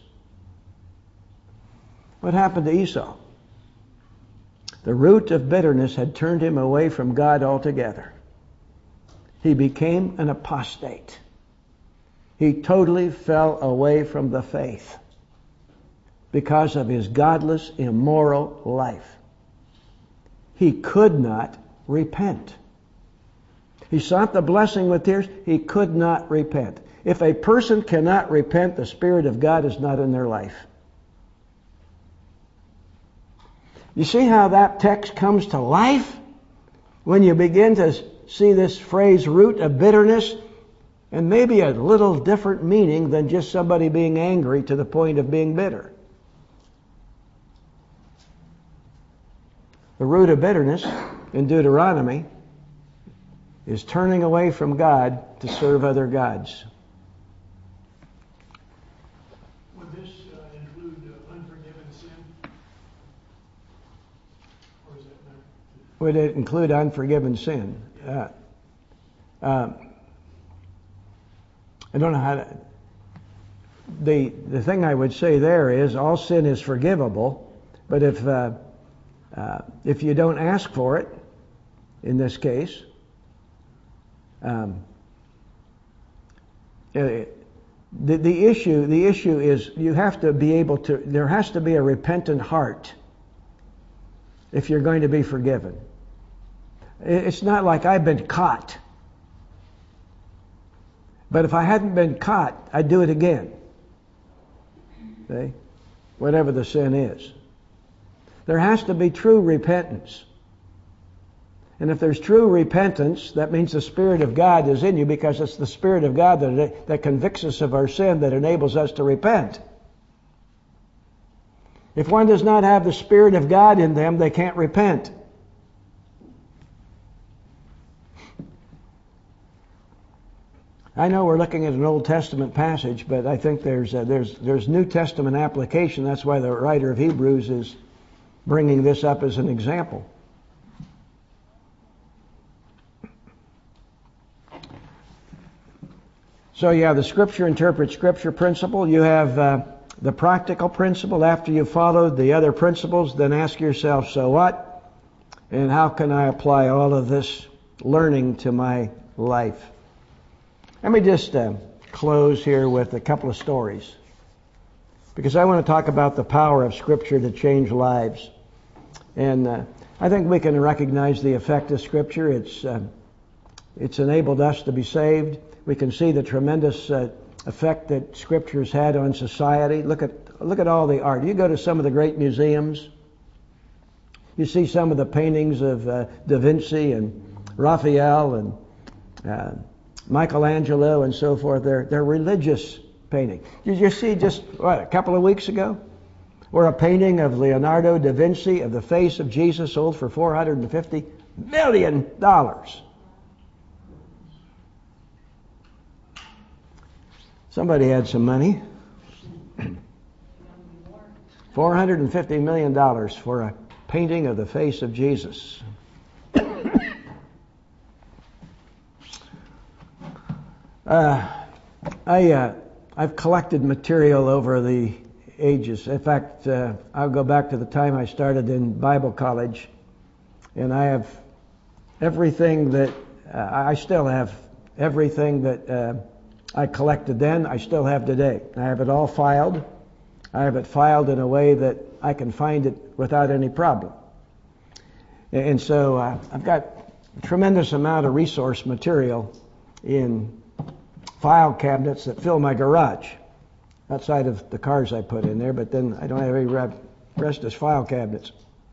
What happened to Esau? The root of bitterness had turned him away from God altogether. He became an apostate. He totally fell away from the faith because of his godless, immoral life. He could not repent. He sought the blessing with tears. He could not repent. If a person cannot repent, the Spirit of God is not in their life. You see how that text comes to life? When you begin to see this phrase, root of bitterness, and maybe a little different meaning than just somebody being angry to the point of being bitter. The root of bitterness in Deuteronomy is turning away from God to serve other gods. Would this uh, include uh, unforgiven sin? Or is that not? Would it include unforgiven sin? Uh, um, I don't know how to... The, the thing I would say there is all sin is forgivable, but if, uh, uh, if you don't ask for it, in this case, Um, the, the issue the issue is you have to be able to, there has to be a repentant heart if you're going to be forgiven. It's not like I've been caught. But if I hadn't been caught, I'd do it again. See? Whatever the sin is. There has to be true repentance. And if there's true repentance, that means the Spirit of God is in you, because it's the Spirit of God that, that convicts us of our sin, that enables us to repent. If one does not have the Spirit of God in them, they can't repent. I know we're looking at an Old Testament passage, but I think there's a, there's there's New Testament application. That's why the writer of Hebrews is bringing this up as an example. So you have the Scripture interprets Scripture principle. You have uh, the practical principle. After you've followed the other principles, then ask yourself, so what? And how can I apply all of this learning to my life? Let me just uh, close here with a couple of stories, because I want to talk about the power of Scripture to change lives. And uh, I think we can recognize the effect of Scripture. It's uh, it's enabled us to be saved. We can see the tremendous uh, effect that Scripture's had on society. Look at look at all the art. You go to some of the great museums, you see some of the paintings of uh, Da Vinci and Raphael and uh, Michelangelo and so forth. They're they're religious paintings. Did you see just what, a couple of weeks ago, where a painting of Leonardo da Vinci of the face of Jesus sold for four hundred fifty million dollars? Somebody had some money. four hundred fifty million dollars for a painting of the face of Jesus. uh, I, uh, I've collected material over the ages. In fact, uh, I'll go back to the time I started in Bible college, and I have everything that, uh, I still have everything that uh, I collected then, I still have today. I have it all filed. I have it filed in a way that I can find it without any problem. And so uh, I've got a tremendous amount of resource material in file cabinets that fill my garage, outside of the cars I put in there, but then I don't have any rest as file cabinets.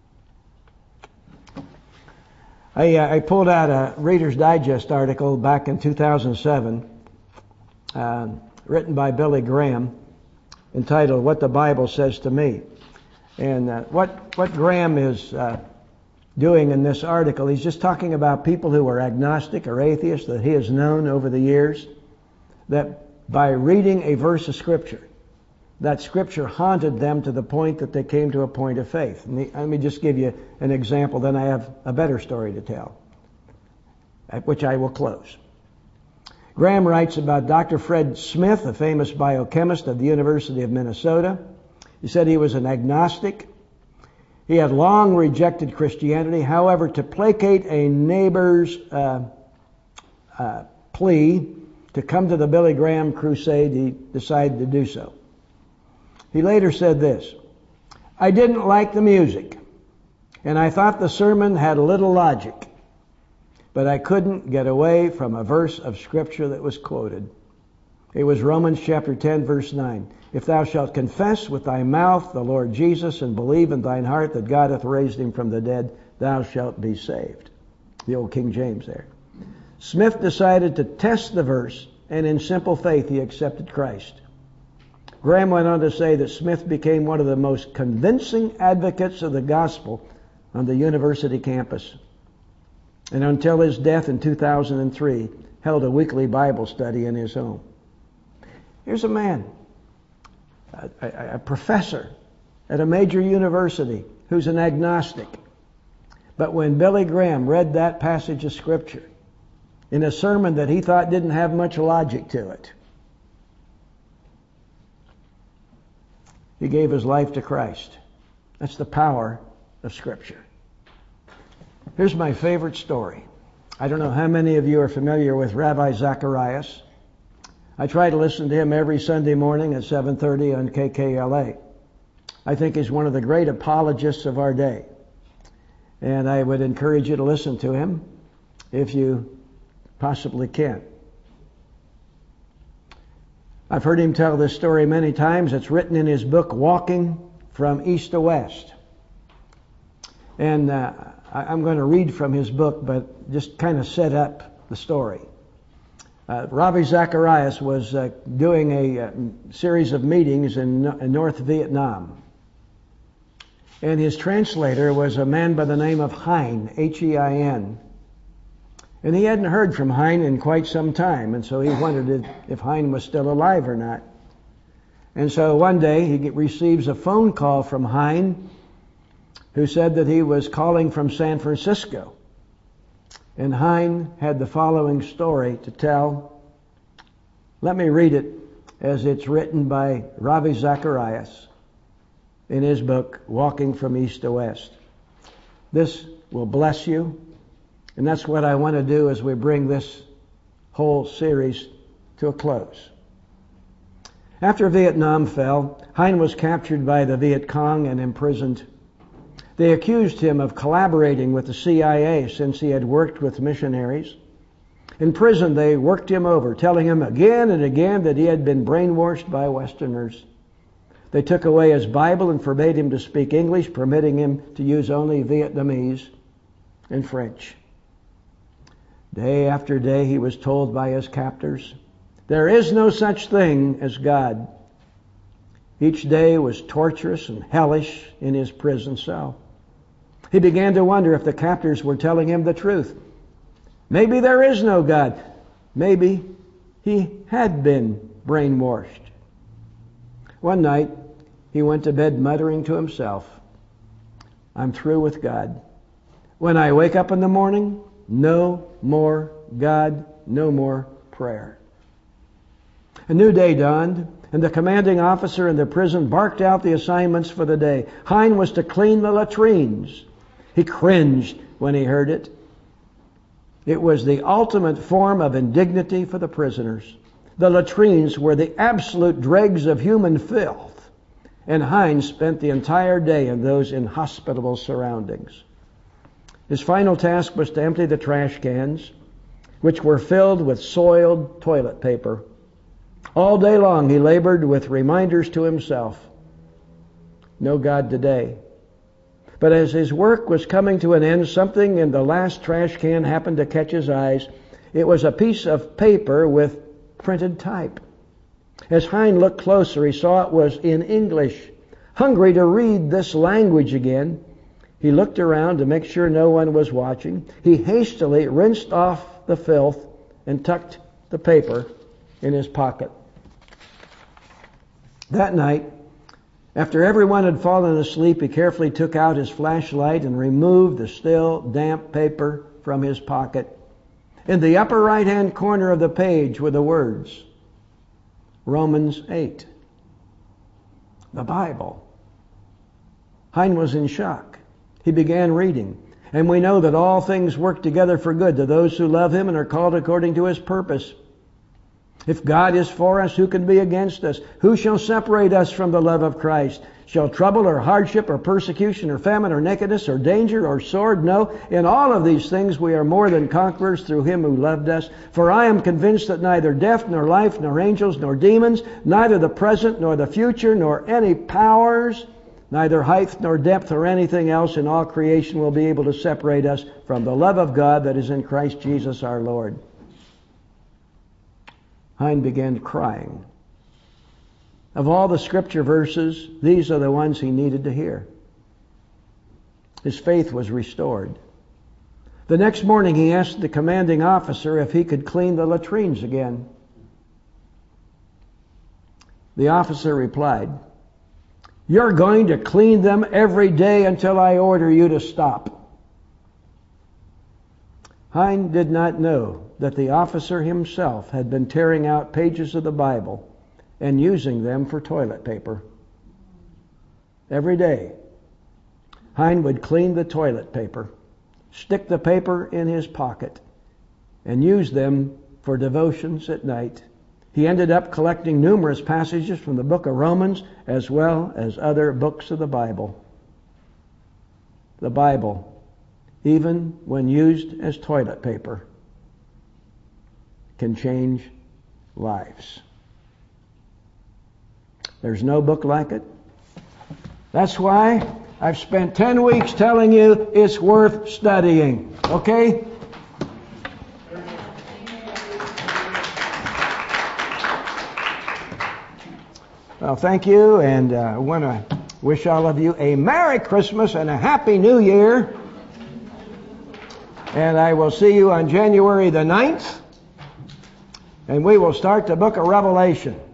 I, uh, I pulled out a Reader's Digest article back in two thousand seven, uh, written by Billy Graham, entitled "What the Bible Says to Me." And uh, what what Graham is uh, doing in this article, he's just talking about people who are agnostic or atheists that he has known over the years, that by reading a verse of Scripture, that Scripture haunted them to the point that they came to a point of faith. And the, let me just give you an example, then I have a better story to tell, at which I will close. Graham writes about Doctor Fred Smith, a famous biochemist of the University of Minnesota. He said he was an agnostic. He had long rejected Christianity. However, to placate a neighbor's uh, uh, plea to come to the Billy Graham crusade, he decided to do so. He later said this: "I didn't like the music, and I thought the sermon had a little logic, but I couldn't get away from a verse of Scripture that was quoted. It was Romans chapter ten, verse nine. If thou shalt confess with thy mouth the Lord Jesus and believe in thine heart that God hath raised him from the dead, thou shalt be saved." The old King James there. Smith decided to test the verse, and in simple faith he accepted Christ. Graham went on to say that Smith became one of the most convincing advocates of the gospel on the university campus, and until his death in two thousand three, held a weekly Bible study in his home. Here's a man, a, a, a professor at a major university, who's an agnostic. But when Billy Graham read that passage of Scripture in a sermon that he thought didn't have much logic to it, he gave his life to Christ. That's the power of Scripture. Here's my favorite story. I don't know how many of you are familiar with Ravi Zacharias. I try to listen to him every Sunday morning at seven thirty on K K L A. I think he's one of the great apologists of our day. And I would encourage you to listen to him if you possibly can. I've heard him tell this story many times. It's written in his book, Walking from East to West. And uh, I'm going to read from his book, but just kind of set up the story. Uh, Ravi Zacharias was uh, doing a uh, series of meetings in, in North Vietnam. And his translator was a man by the name of Hein, H E I N. And he hadn't heard from Hein in quite some time, and so he wondered if Hein was still alive or not. And so one day he receives a phone call from Hein, who said that he was calling from San Francisco. And Hein had the following story to tell. Let me read it as it's written by Ravi Zacharias in his book, Walking from East to West. This will bless you, and that's what I want to do as we bring this whole series to a close. After Vietnam fell, Hein was captured by the Viet Cong and imprisoned. They accused him of collaborating with the C I A since he had worked with missionaries. In prison, they worked him over, telling him again and again that he had been brainwashed by Westerners. They took away his Bible and forbade him to speak English, permitting him to use only Vietnamese and French. Day after day, he was told by his captors, "There is no such thing as God." Each day was torturous and hellish in his prison cell. He began to wonder if the captors were telling him the truth. Maybe there is no God. Maybe he had been brainwashed. One night, he went to bed muttering to himself, "I'm through with God. When I wake up in the morning, no more God, no more prayer." A new day dawned, and the commanding officer in the prison barked out the assignments for the day. Hein was to clean the latrines. He cringed when he heard it. It was the ultimate form of indignity for the prisoners. The latrines were the absolute dregs of human filth, and Hein spent the entire day in those inhospitable surroundings. His final task was to empty the trash cans, which were filled with soiled toilet paper. All day long he labored with reminders to himself. No God today. But as his work was coming to an end, something in the last trash can happened to catch his eyes. It was a piece of paper with printed type. As Hein looked closer, he saw it was in English. Hungry to read this language again, he looked around to make sure no one was watching. He hastily rinsed off the filth and tucked the paper in his pocket. That night, after everyone had fallen asleep, he carefully took out his flashlight and removed the still, damp paper from his pocket. In the upper right-hand corner of the page were the words, Romans eight. The Bible. Hein was in shock. He began reading. And we know that all things work together for good to those who love Him and are called according to His purpose. If God is for us, who can be against us? Who shall separate us from the love of Christ? Shall trouble or hardship or persecution or famine or nakedness or danger or sword? No, in all of these things we are more than conquerors through Him who loved us. For I am convinced that neither death nor life nor angels nor demons, neither the present nor the future nor any powers, neither height nor depth or anything else in all creation will be able to separate us from the love of God that is in Christ Jesus our Lord. Hein began crying. Of all the scripture verses, these are the ones he needed to hear. His faith was restored. The next morning he asked the commanding officer if he could clean the latrines again. The officer replied, "You're going to clean them every day until I order you to stop." Hein did not know that the officer himself had been tearing out pages of the Bible and using them for toilet paper. Every day, Hein would clean the toilet paper, stick the paper in his pocket, and use them for devotions at night. He ended up collecting numerous passages from the book of Romans as well as other books of the Bible. The Bible, even when used as toilet paper, can change lives. There's no book like it. That's why I've spent ten weeks telling you it's worth studying. Okay? Well, thank you, and uh, I want to wish all of you a Merry Christmas and a Happy New Year. And I will see you on January the ninth, and we will start the book of Revelation.